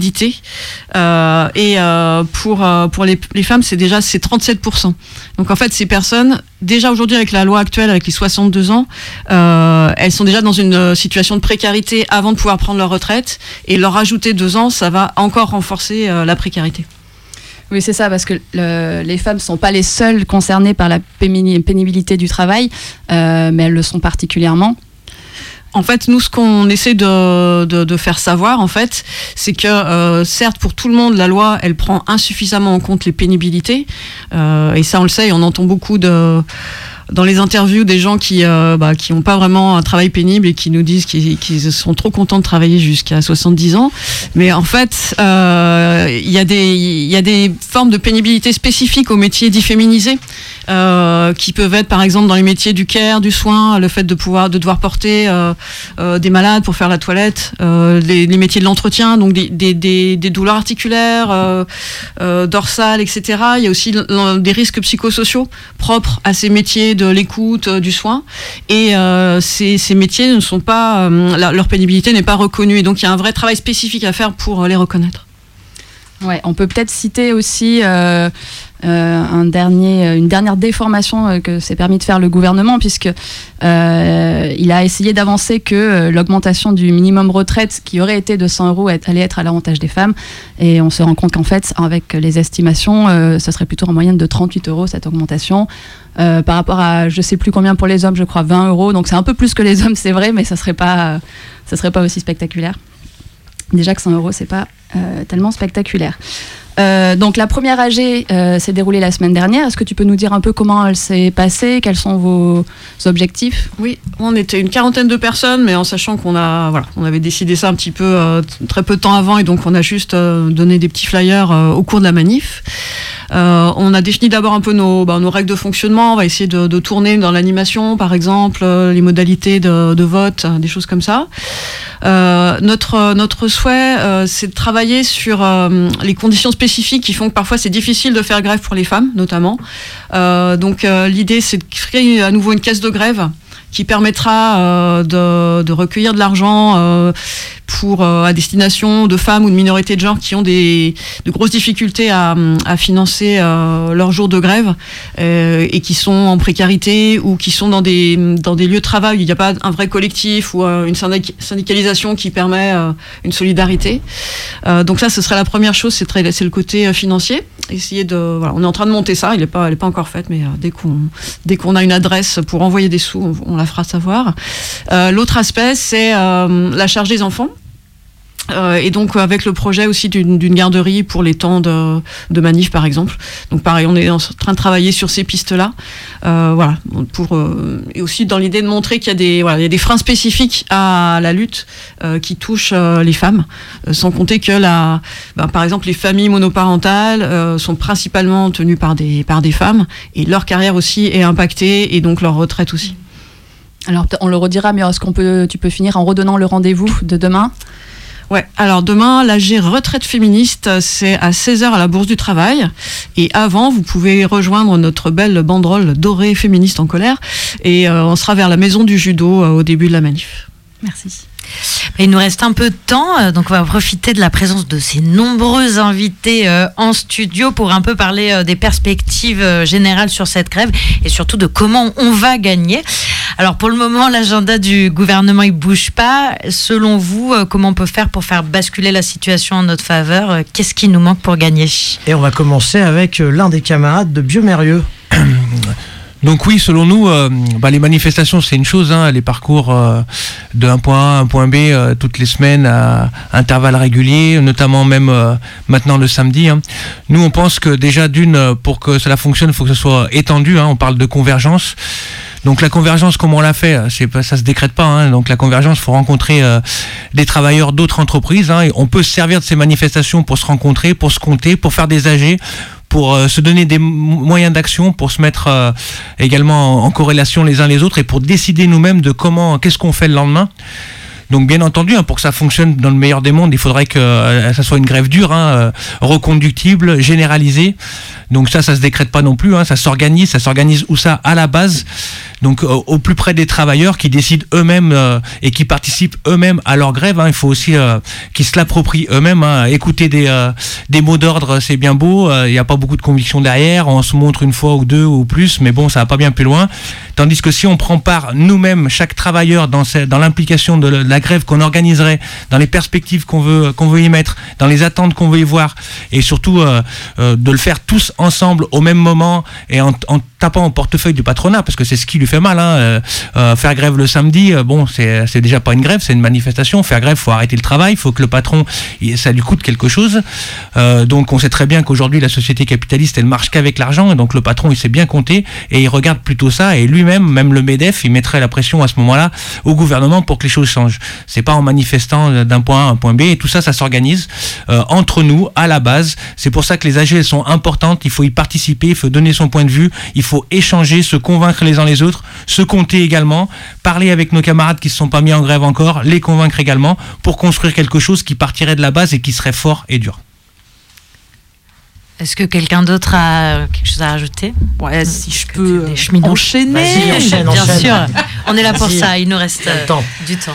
Pour les femmes, c'est 37%. Donc en fait, ces personnes, déjà aujourd'hui avec la loi actuelle, avec les 62 ans, elles sont déjà dans une situation de précarité avant de pouvoir prendre leur retraite. Et leur ajouter 2 ans, ça va encore renforcer la précarité. Oui, c'est ça, parce que les femmes ne sont pas les seules concernées par la pénibilité du travail, mais elles le sont particulièrement. En fait, nous, ce qu'on essaie de faire savoir, en fait, c'est que certes, pour tout le monde, la loi, elle prend insuffisamment en compte les pénibilités, et ça, on le sait, et on entend beaucoup dans les interviews des gens qui ont pas vraiment un travail pénible et qui nous disent qu'ils sont trop contents de travailler jusqu'à 70 ans. Mais en fait, il y a des formes de pénibilité spécifiques aux métiers dits féminisés, qui peuvent être par exemple dans les métiers du care, du soin, le fait de devoir porter des malades pour faire la toilette, les métiers de l'entretien, donc des douleurs articulaires, dorsales, etc. Il y a aussi des risques psychosociaux propres à ces métiers de l'écoute, du soin, et ces métiers ne sont pas, leur pénibilité n'est pas reconnue, et donc il y a un vrai travail spécifique à faire pour les reconnaître. Ouais, on peut peut-être citer aussi une dernière déformation que s'est permis de faire le gouvernement, puisque il a essayé d'avancer que l'augmentation du minimum retraite qui aurait été de 100 € allait être à l'avantage des femmes, et on se rend compte qu'en fait avec les estimations ce serait plutôt en moyenne de 38 € cette augmentation, par rapport à je sais plus combien pour les hommes, je crois 20 €, donc c'est un peu plus que les hommes, c'est vrai, mais ça serait pas aussi spectaculaire. Déjà que 100 €, c'est pas tellement spectaculaire. Donc la première AG s'est déroulée la semaine dernière. Est-ce que tu peux nous dire un peu comment elle s'est passée, quels sont vos objectifs ? Oui, on était une quarantaine de personnes, mais en sachant qu'on avait décidé ça un petit peu très peu de temps avant, et donc on a juste donné des petits flyers au cours de la manif. On a défini d'abord un peu nos règles de fonctionnement. On va essayer de tourner dans l'animation, par exemple, les modalités de vote, des choses comme ça. Notre souhait, c'est de travailler sur les conditions spécifiques qui font que parfois c'est difficile de faire grève pour les femmes, notamment. Donc l'idée, c'est de créer à nouveau une caisse de grève qui permettra de recueillir de l'argent à destination de femmes ou de minorités de genre qui ont de grosses difficultés à financer leur jour de grève et qui sont en précarité ou qui sont dans des lieux de travail où il n'y a pas un vrai collectif ou une syndicalisation qui permet une solidarité. Donc ça, ce serait la première chose, c'est le côté financier. On est en train de monter ça, il n'est pas encore fait, mais dès qu'on a une adresse pour envoyer des sous, on la fera savoir. L'autre aspect, c'est la charge des enfants. Et donc avec le projet aussi d'une garderie pour les temps de manif, par exemple. Donc pareil, on est en train de travailler sur ces pistes-là. Et aussi dans l'idée de montrer qu'il y a des freins spécifiques à la lutte qui touchent les femmes, sans compter que par exemple les familles monoparentales sont principalement tenues par des femmes, et leur carrière aussi est impactée, et donc leur retraite aussi. Alors on le redira, mais est-ce tu peux finir en redonnant le rendez-vous de demain ? Ouais, alors demain, l'AG Retraite Féministe, c'est à 16h à la Bourse du Travail. Et avant, vous pouvez rejoindre notre belle banderole dorée féministe en colère. Et on sera vers la maison du judo au début de la manif. Merci. Il nous reste un peu de temps, donc on va profiter de la présence de ces nombreux invités en studio pour un peu parler des perspectives générales sur cette grève et surtout de comment on va gagner. Alors pour le moment, l'agenda du gouvernement il bouge pas. Selon vous, comment on peut faire pour faire basculer la situation en notre faveur ? Qu'est-ce qui nous manque pour gagner ? Et on va commencer avec l'un des camarades de Biomérieux. Donc oui, selon nous, les manifestations c'est une chose, les parcours de un point A à un point B toutes les semaines à intervalles réguliers, notamment même maintenant le samedi. Nous on pense que déjà pour que cela fonctionne, il faut que ce soit étendu, on parle de convergence. Donc la convergence, comment on l'a fait, ça se décrète pas. Donc la convergence, il faut rencontrer des travailleurs d'autres entreprises. Et on peut se servir de ces manifestations pour se rencontrer, pour se compter, pour faire des AG, pour se donner des moyens d'action, pour se mettre également en corrélation les uns les autres et pour décider nous-mêmes de qu'est-ce qu'on fait le lendemain. Donc bien entendu, pour que ça fonctionne dans le meilleur des mondes, il faudrait que ça soit une grève dure, reconductible, généralisée. Donc ça se décrète pas non plus, ça s'organise où ça à la base. Donc au plus près des travailleurs qui décident eux-mêmes et qui participent eux-mêmes à leur grève. Il faut aussi qu'ils se l'approprient eux-mêmes. Écouter des mots d'ordre, c'est bien beau. Il n'y a pas beaucoup de conviction derrière. On se montre une fois ou deux ou plus, mais bon, ça va pas bien plus loin. Tandis que si on prend part nous-mêmes, chaque travailleur, dans l'implication de la grève qu'on organiserait, dans les perspectives qu'on veut y mettre, dans les attentes qu'on veut y voir, et surtout de le faire tous ensemble au même moment et en tapant au portefeuille du patronat, parce que c'est ce qui lui fait mal. Faire grève le samedi, c'est déjà pas une grève, c'est une manifestation. Faire grève, faut arrêter le travail, faut que le patron, ça lui coûte quelque chose. Donc on sait très bien qu'aujourd'hui la société capitaliste, elle marche qu'avec l'argent, et donc le patron, il sait bien compter et il regarde plutôt ça, et lui-même, même le MEDEF, il mettrait la pression à ce moment-là au gouvernement pour que les choses changent. C'est pas en manifestant d'un point A à un point B, et tout ça, ça s'organise entre nous à la base. C'est pour ça que les AG, elles sont importantes. Il faut y participer, il faut donner son point de vue, il faut échanger, se convaincre les uns les autres, se compter également, parler avec nos camarades qui ne se sont pas mis en grève encore, les convaincre également pour construire quelque chose qui partirait de la base et qui serait fort et dur. Est-ce que quelqu'un d'autre a quelque chose à rajouter ? Ouais, si je peux enchaîner. Vas-y, enchaîne. Sûr. On est là pour ça, il nous reste du temps.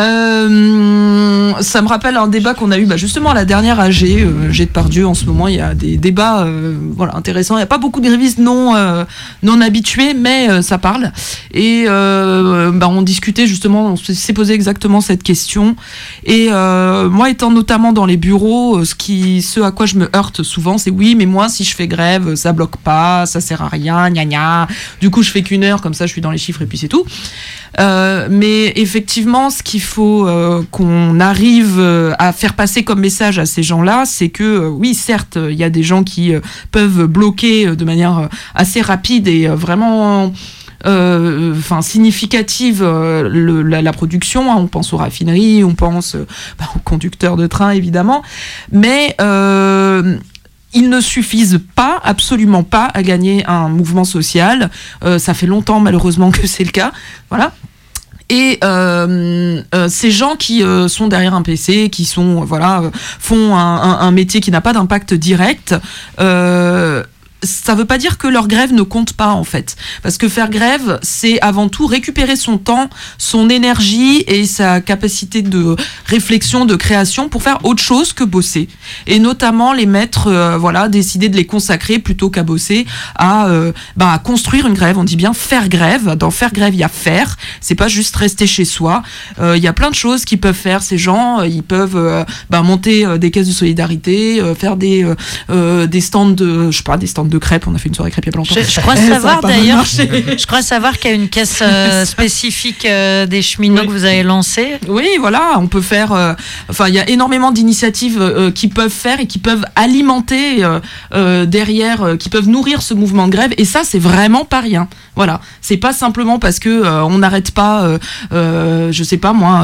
Ça me rappelle un débat qu'on a eu justement à la dernière AG de Pardieu. En ce moment, il y a des débats intéressants. Il n'y a pas beaucoup de grévistes non habitués, mais ça parle. Et on discutait justement, on s'est posé exactement cette question. Et moi, étant notamment dans les bureaux, ce à quoi je me heurte souvent, c'est oui, mais moi, si je fais grève, ça bloque pas, ça sert à rien, gna gna. Du coup, je fais qu'1 heure, comme ça, je suis dans les chiffres et puis c'est tout. Mais effectivement, ce qui qu'il faut qu'on arrive à faire passer comme message à ces gens-là, c'est que oui, certes, il y a des gens qui peuvent bloquer de manière assez rapide et vraiment significative la production, hein. On pense aux raffineries, on pense aux conducteurs de train évidemment, mais ils ne suffisent pas, absolument pas, à gagner un mouvement social. Ça fait longtemps malheureusement que c'est le cas, voilà. Et ces gens qui sont derrière un PC, qui sont font un métier qui n'a pas d'impact direct, ça veut pas dire que leur grève ne compte pas en fait, parce que faire grève, c'est avant tout récupérer son temps, son énergie et sa capacité de réflexion, de création pour faire autre chose que bosser, et notamment les mettre, décider de les consacrer plutôt qu'à bosser à construire une grève. On dit bien faire grève. Dans faire grève, il y a faire. C'est pas juste rester chez soi. Il y a plein de choses qu'ils peuvent faire. Ces gens, ils peuvent monter des caisses de solidarité, faire des stands de, des stands de crêpes. On a fait une soirée crêpes il y a pas longtemps. Je crois savoir d'ailleurs, qu'il y a une caisse spécifique des cheminots que vous avez lancée. Oui, voilà, on peut faire. Il y a énormément d'initiatives qui peuvent faire et qui peuvent alimenter derrière, qui peuvent nourrir ce mouvement de grève. Et ça, c'est vraiment pas rien. Voilà, c'est pas simplement parce que on n'arrête pas, je sais pas moi,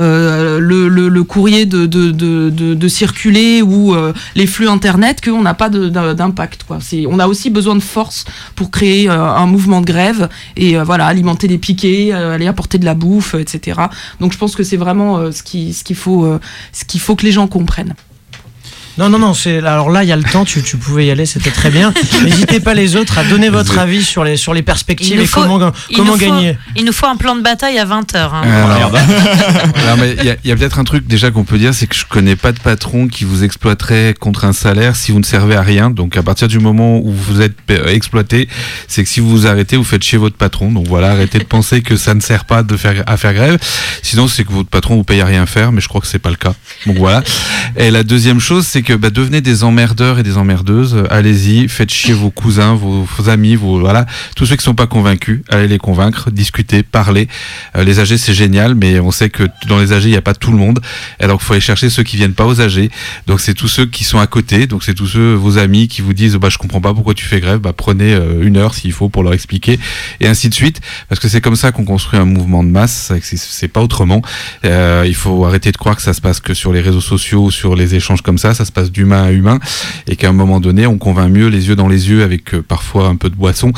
le courrier de circuler ou les flux internet qu'on n'a pas d'impact, quoi. On a aussi besoin de force pour créer un mouvement de grève et alimenter des piquets, aller apporter de la bouffe, etc. Donc je pense que c'est vraiment ce qu'il faut que les gens comprennent. Non, alors là, il y a le temps, tu pouvais y aller, c'était très bien. N'hésitez pas les autres à donner votre avis sur les perspectives et comment gagner. Il nous faut un plan de bataille à 20h. Hein. Il y a peut-être un truc déjà qu'on peut dire, c'est que je connais pas de patron qui vous exploiterait contre un salaire si vous ne servez à rien. Donc à partir du moment où vous êtes exploité, c'est que si vous vous arrêtez, vous faites chier votre patron. Donc voilà, arrêtez de penser que ça ne sert pas à faire grève. Sinon, c'est que votre patron vous paye à rien faire, mais je crois que c'est pas le cas. Donc voilà. Et la deuxième chose, c'est que devenez des emmerdeurs et des emmerdeuses. Allez-y, faites chier vos cousins, vos amis, tous ceux qui sont pas convaincus, allez les convaincre, discuter, parler. Les AG, c'est génial, mais on sait que dans les AG, il n'y a pas tout le monde. Alors il faut aller chercher ceux qui viennent pas aux AG. Donc c'est tous ceux qui sont à côté. Donc c'est tous ceux, vos amis, qui vous disent je comprends pas pourquoi tu fais grève. Prenez 1 heure s'il faut pour leur expliquer, et ainsi de suite. Parce que c'est comme ça qu'on construit un mouvement de masse. C'est pas autrement. Il faut arrêter de croire que ça se passe que sur les réseaux sociaux ou sur les échanges comme ça. Ça se passe d'humain à humain, et qu'à un moment donné on convainc mieux les yeux dans les yeux avec parfois un peu de boisson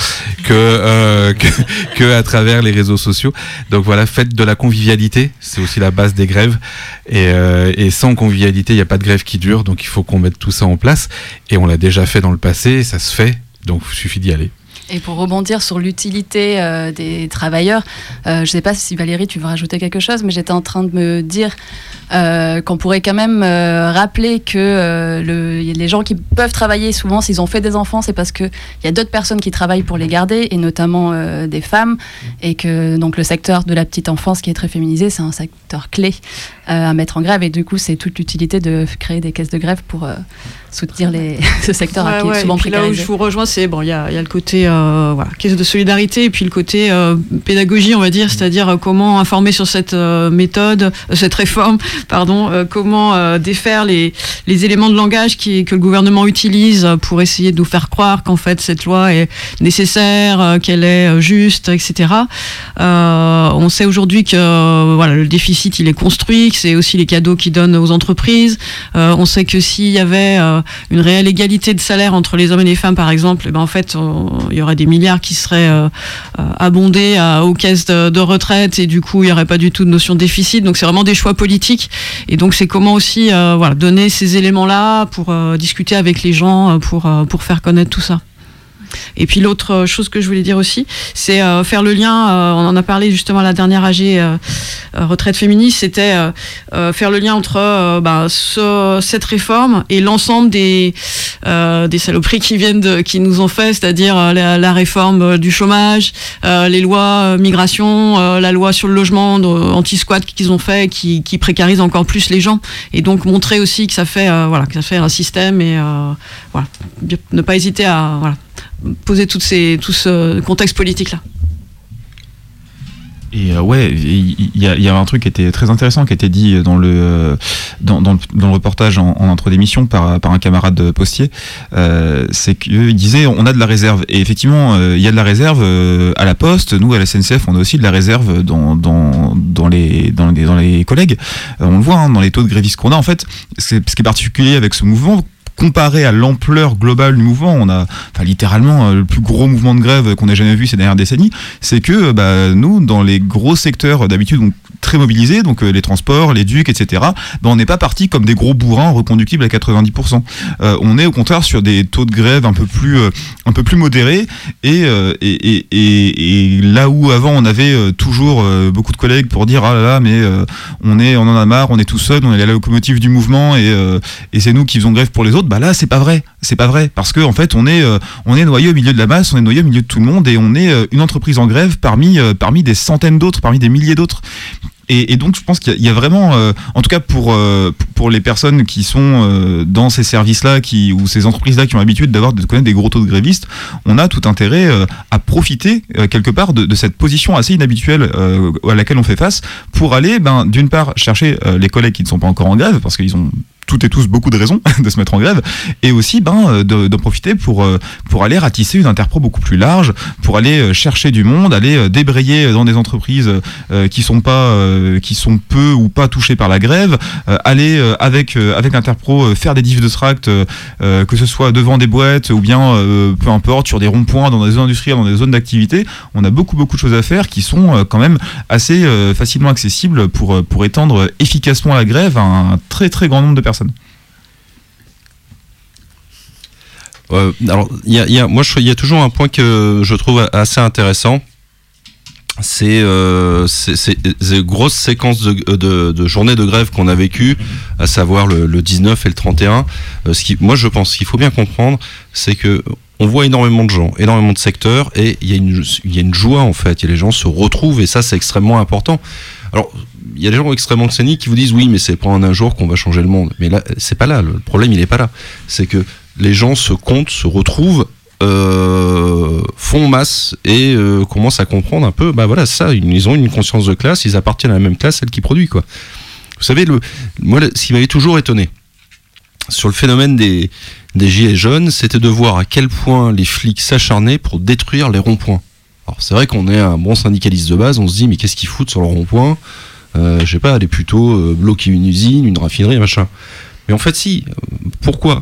que à travers les réseaux sociaux. Donc voilà, faites de la convivialité, c'est aussi la base des grèves, et sans convivialité il n'y a pas de grève qui dure. Donc il faut qu'on mette tout ça en place, et on l'a déjà fait dans le passé, ça se fait, donc il suffit d'y aller. Et pour rebondir sur l'utilité des travailleurs, je ne sais pas si Valérie, tu veux rajouter quelque chose, mais j'étais en train de me dire qu'on pourrait quand même rappeler que les gens qui peuvent travailler, souvent, s'ils ont fait des enfants, c'est parce qu'il y a d'autres personnes qui travaillent pour les garder, et notamment des femmes, et que donc, le secteur de la petite enfance, qui est très féminisé, c'est un secteur clé à mettre en grève, et du coup, c'est toute l'utilité de créer des caisses de grève pour soutenir ce secteur qui est souvent précarisé. Là où je vous rejoins, c'est il y a le côté caisse de solidarité, et puis le côté pédagogie, on va dire, c'est-à-dire comment informer sur cette méthode, cette réforme, comment défaire les éléments de langage que le gouvernement utilise pour essayer de nous faire croire qu'en fait cette loi est nécessaire, qu'elle est juste, etc. On sait aujourd'hui que le déficit il est construit, que c'est aussi les cadeaux qu'ils donnent aux entreprises. On sait que s'il y avait une réelle égalité de salaire entre les hommes et les femmes, par exemple, en fait, il y aurait des milliards qui seraient abondés aux caisses de retraite, et du coup, il n'y aurait pas du tout de notion de déficit. Donc, c'est vraiment des choix politiques. Et donc, c'est comment aussi donner ces éléments-là pour discuter avec les gens, pour faire connaître tout ça. Et puis l'autre chose que je voulais dire aussi, c'est faire le lien, on en a parlé justement à la dernière AG retraite féministe, c'était faire le lien entre cette réforme et l'ensemble des saloperies qui nous ont fait, c'est-à-dire la réforme du chômage, les lois migration, la loi sur le logement anti-squat qu'ils ont fait, qui précarise encore plus les gens, et donc montrer aussi que ça fait un système, et ne pas hésiter à poser tout ce contexte politique-là. Et il y a un truc qui était très intéressant qui a été dit dans le reportage en intro d'émission par un camarade postier, c'est qu'il disait on a de la réserve, et effectivement il y a de la réserve à la Poste, nous à la SNCF on a aussi de la réserve dans les collègues, on le voit dans les taux de grévistes qu'on a. En fait, ce qui est particulier avec ce mouvement, comparé à l'ampleur globale du mouvement, on a littéralement le plus gros mouvement de grève qu'on ait jamais vu ces dernières décennies, c'est que nous, dans les gros secteurs d'habitude très mobilisés, donc les transports, les ducs, etc., on n'est pas parti comme des gros bourrins reconductibles à 90%. On est au contraire sur des taux de grève un peu plus modérés, et là où avant on avait toujours beaucoup de collègues pour dire ah là là mais on en a marre, on est tout seul, on est la locomotive du mouvement et c'est nous qui faisons grève pour les autres, là c'est pas vrai, parce que en fait on est noyé au milieu de la masse, on est noyé au milieu de tout le monde, et on est une entreprise en grève parmi des centaines d'autres, parmi des milliers d'autres. Et donc je pense qu'il y a vraiment, en tout cas pour les personnes qui sont dans ces services-là, ou ces entreprises-là qui ont l'habitude de connaître des gros taux de grévistes, on a tout intérêt à profiter quelque part de cette position assez inhabituelle à laquelle on fait face, pour aller d'une part chercher les collègues qui ne sont pas encore en grève, parce qu'ils ont toutes et tous beaucoup de raisons de se mettre en grève, et aussi d'en profiter pour aller ratisser une interpro beaucoup plus large, pour aller chercher du monde, aller débrayer dans des entreprises qui sont peu ou pas touchées par la grève, aller avec Interpro faire des diffs de tract, que ce soit devant des boîtes ou bien peu importe, sur des ronds-points, dans des zones industrielles, dans des zones d'activité. On a beaucoup de choses à faire qui sont quand même assez facilement accessibles pour étendre efficacement la grève à un très très grand nombre de personnes. Alors, il y a toujours un point que je trouve assez intéressant. C'est ces grosses séquences de journées de grève qu'on a vécues, à savoir le 19 et le 31. Moi, je pense qu'il faut bien comprendre, c'est que on voit énormément de gens, énormément de secteurs, et il y a une joie en fait. Les gens se retrouvent, et ça, c'est extrêmement important. Alors, il y a des gens extrêmement cyniques qui vous disent oui, mais c'est pas en un jour qu'on va changer le monde. Mais là, c'est pas là. Le problème, il est pas là. C'est que les gens se comptent, se retrouvent, font masse et commencent à comprendre un peu. Ça, ils ont une conscience de classe. Ils appartiennent à la même classe, celle qui produit, quoi. Vous savez, ce qui m'avait toujours étonné sur le phénomène des gilets jaunes, c'était de voir à quel point les flics s'acharnaient pour détruire les ronds-points. Alors c'est vrai qu'on est un bon syndicaliste de base, on se dit mais qu'est-ce qu'ils foutent sur le rond-point, je sais pas, aller plutôt bloquer une usine, une raffinerie, machin. Mais en fait si, pourquoi ?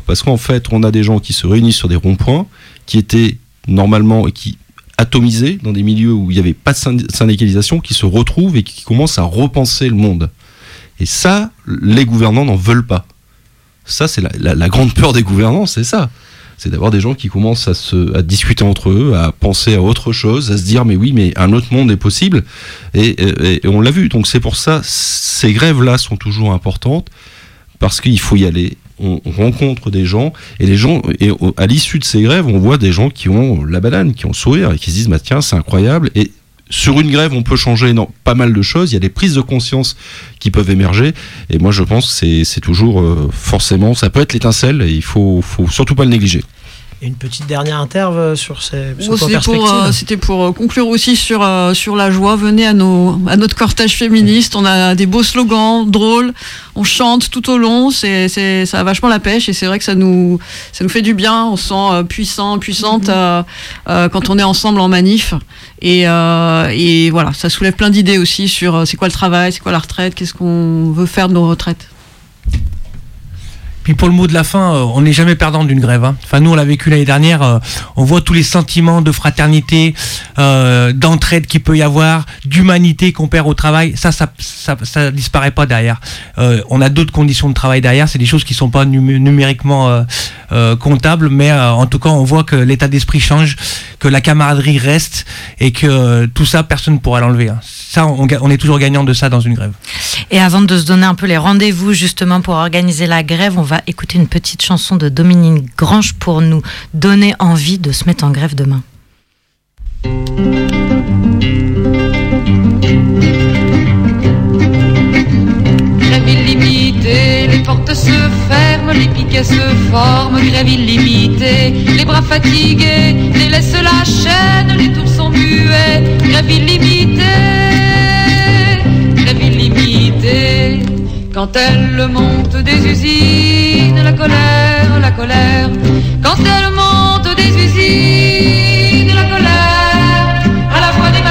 Parce qu'en fait on a des gens qui se réunissent sur des ronds-points, qui étaient normalement atomisés dans des milieux où il n'y avait pas de syndicalisation, qui se retrouvent et qui commencent à repenser le monde. Et ça, les gouvernants n'en veulent pas. Ça, c'est la grande peur des gouvernants, c'est ça. C'est d'avoir des gens qui commencent à discuter entre eux, à penser à autre chose, à se dire mais oui, mais un autre monde est possible. Et on l'a vu. Donc c'est pour ça, ces grèves-là sont toujours importantes, parce qu'il faut y aller. On rencontre des gens, et les gens, et à l'issue de ces grèves, on voit des gens qui ont la banane, qui ont le sourire, et qui se disent bah tiens, c'est incroyable. Et sur une grève, on peut changer pas mal de choses. Il y a des prises de conscience qui peuvent émerger. Et moi, je pense que c'est toujours forcément, ça peut être l'étincelle, et il faut surtout pas le négliger. Et une petite dernière interve sur perspective. C'était pour conclure aussi sur la joie. Venez à notre cortège féministe. On a des beaux slogans drôles. On chante tout au long. Ça a vachement la pêche, et c'est vrai que ça nous fait du bien. On se sent puissante quand on est ensemble en manif. Et voilà, ça soulève plein d'idées aussi sur c'est quoi le travail, c'est quoi la retraite, qu'est-ce qu'on veut faire de nos retraites. Puis pour le mot de la fin, on n'est jamais perdant d'une grève. Enfin, nous, on l'a vécu l'année dernière. On voit tous les sentiments de fraternité, d'entraide qu'il peut y avoir, d'humanité qu'on perd au travail. Ça disparaît pas derrière. On a d'autres conditions de travail derrière. C'est des choses qui sont pas numériquement comptables, mais en tout cas, on voit que l'état d'esprit change, que la camaraderie reste, et que tout ça, personne ne pourra l'enlever. Ça, on est toujours gagnant de ça dans une grève. Et avant de se donner un peu les rendez-vous justement pour organiser la grève, on va écouter une petite chanson de Dominique Grange pour nous donner envie de se mettre en grève demain. Grève illimitée, les portes se ferment, les piquets se forment. Grève illimitée, les bras fatigués délaissent la chaîne, les tours sont muets. Grève illimitée. Quand elle monte des usines, la colère, la colère. Quand elle monte des usines, la colère, à la voix des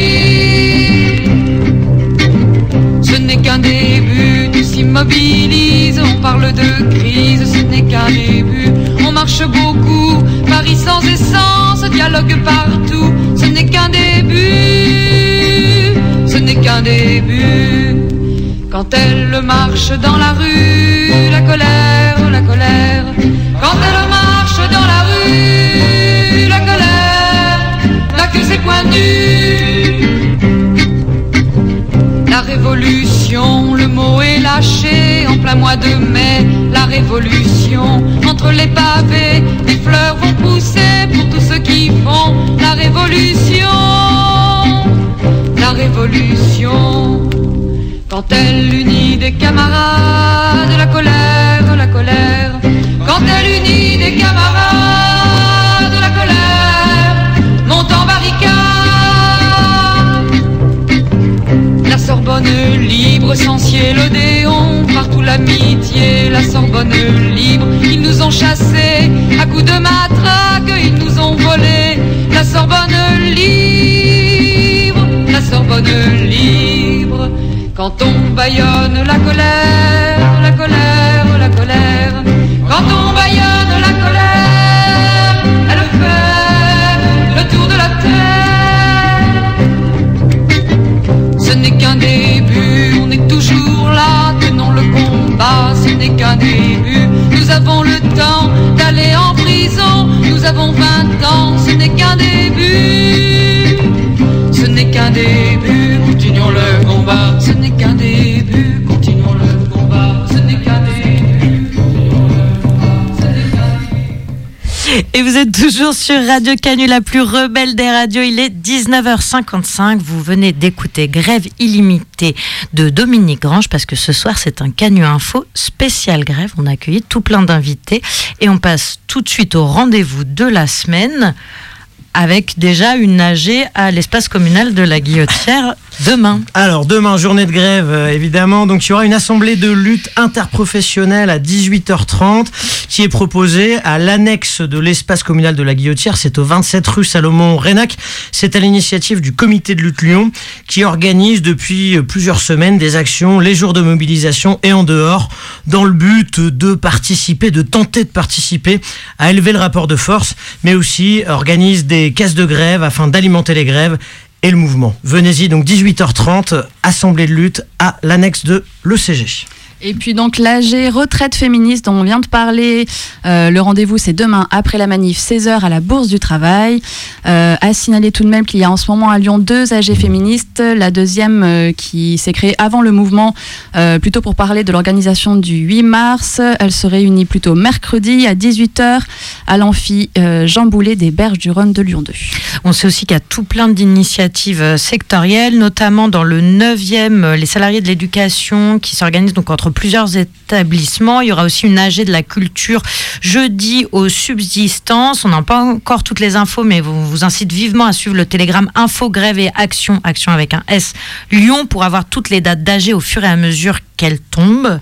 machines. Ce n'est qu'un début, tout s'immobilise, on parle de crise, ce n'est qu'un début. On marche beaucoup, Paris sans essence, dialogue partout, ce n'est qu'un début, ce n'est qu'un début. Quand elle marche dans la rue, la colère, la colère. Quand elle marche dans la rue, la colère n'a que ses points nus. La révolution, le mot est lâché en plein mois de mai. La révolution, entre les pavés, des fleurs vont pousser pour tous ceux qui font la révolution. La révolution. Quand elle unit des camarades, la colère, la colère. Quand elle unit des camarades, la colère monte en barricade. La Sorbonne libre, Censier, l'Odéon, partout l'amitié, la Sorbonne libre. Ils nous ont chassés à coups de matraque, ils nous ont volé. La Sorbonne libre, la Sorbonne libre. Quand on bâillonne la colère, la colère, la colère. Quand on bâillonne la colère, elle fait le tour de la terre. Ce n'est qu'un début, on est toujours là, tenons le combat, ce n'est qu'un début. Nous avons le temps d'aller en prison, nous avons 20 ans, ce n'est qu'un début. Ce n'est qu'un début, continuons le combat. Ce n'est qu'un début, continuons le combat. Ce n'est qu'un début, continuons le combat. Et vous êtes toujours sur Radio Canu, la plus rebelle des radios. Il est 19h55. Vous venez d'écouter Grève illimitée de Dominique Grange, parce que ce soir, c'est un Canu Info spécial grève. On a accueilli tout plein d'invités. Et on passe tout de suite au rendez-vous de la semaine, avec déjà une AG à l'espace communal de la Guillotière demain. Alors demain, journée de grève évidemment, donc il y aura une assemblée de lutte interprofessionnelle à 18h30 qui est proposée à l'annexe de l'espace communal de la Guillotière, c'est au 27 rue Salomon-Rénac. C'est à l'initiative du comité de lutte Lyon qui organise depuis plusieurs semaines des actions les jours de mobilisation et en dehors, dans le but de participer, de tenter de participer à élever le rapport de force, mais aussi organise des caisses de grève afin d'alimenter les grèves et le mouvement. Venez-y, donc 18h30, assemblée de lutte à l'annexe de l'ECG. Et puis donc l'AG retraite féministe dont on vient de parler, le rendez-vous c'est demain après la manif 16h à la Bourse du Travail. À signaler tout de même qu'il y a en ce moment à Lyon 2 AG féministes, la deuxième qui s'est créée avant le mouvement, plutôt pour parler de l'organisation du 8 mars. Elle se réunit plutôt mercredi à 18h à l'amphi Jean Boulet des Berges du Rhône de Lyon 2. On sait aussi qu'il y a tout plein d'initiatives sectorielles, notamment dans le 9e, les salariés de l'éducation qui s'organisent donc entre plusieurs établissements. Il y aura aussi une AG de la culture jeudi aux subsistances. On n'a pas encore toutes les infos, mais on vous incite vivement à suivre le télégramme Info Grève et Action, Action avec un S, Lyon, pour avoir toutes les dates d'AG au fur et à mesure qu'elles tombent.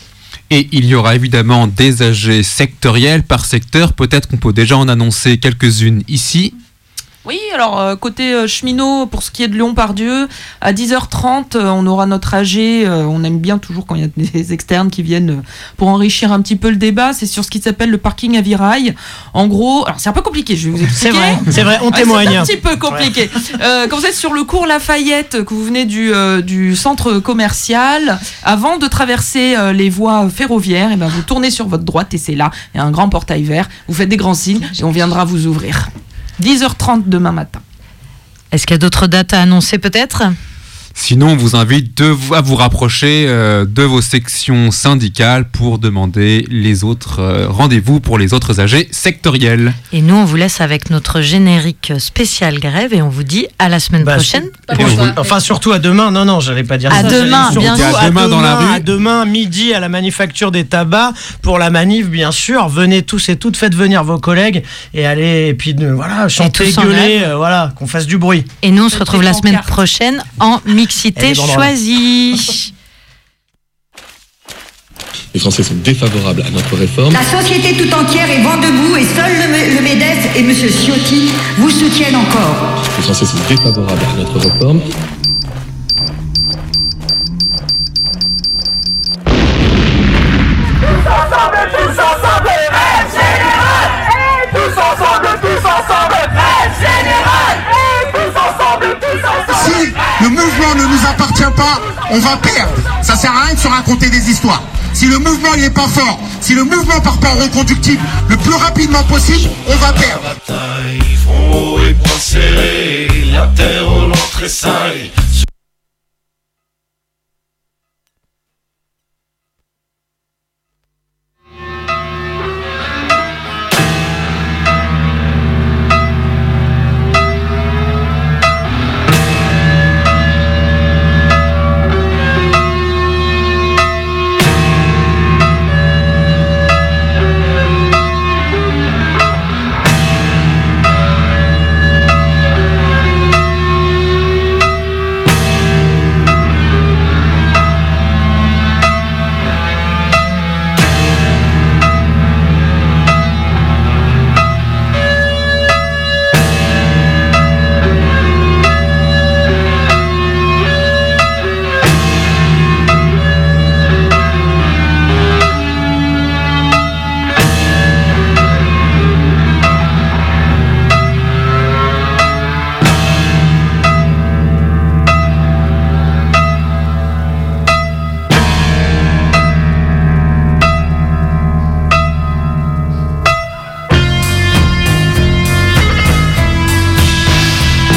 Et il y aura évidemment des AG sectoriels par secteur. Peut-être qu'on peut déjà en annoncer quelques-unes ici. Oui, alors côté cheminot, pour ce qui est de Lyon-Pardieu, à 10h30, on aura notre AG. On aime bien toujours quand il y a des externes qui viennent pour enrichir un petit peu le débat. C'est sur ce qui s'appelle le parking à Virail. En gros, alors c'est un peu compliqué, je vais vous expliquer. C'est vrai, on témoigne. C'est un petit peu compliqué. Ouais. Quand vous êtes sur le cours Lafayette, que vous venez du centre commercial, avant de traverser les voies ferroviaires, et ben vous tournez sur votre droite et c'est là, il y a un grand portail vert. Vous faites des grands signes et on viendra vous ouvrir. 10h30 demain matin. Est-ce qu'il y a d'autres dates à annoncer peut-être ? Sinon, on vous invite à vous rapprocher de vos sections syndicales pour demander les autres rendez-vous pour les autres AG sectoriels. Et nous, on vous laisse avec notre générique spécial grève et on vous dit à la semaine prochaine. Enfin, surtout à demain. Non, j'allais pas dire à ça. Demain, bien sûr. À demain dans la rue. À demain, midi, à la manufacture des tabacs pour la manif, bien sûr. Venez tous et toutes, faites venir vos collègues et allez, et puis voilà, chanter, gueuler, voilà, qu'on fasse du bruit. Et nous, on se retrouve la semaine prochaine en mixité choisie. Les Français sont défavorables à notre réforme. La société tout entière est vent debout et seul le MEDEF et M. Ciotti vous soutiennent encore. Les Français sont défavorables à notre réforme. Si le mouvement ne nous appartient pas, on va perdre. Ça sert à rien de se raconter des histoires. Si le mouvement il est pas fort, si le mouvement part pas en reconductible le plus rapidement possible, on va perdre. Front et poing serré, la terre au ventre est salé.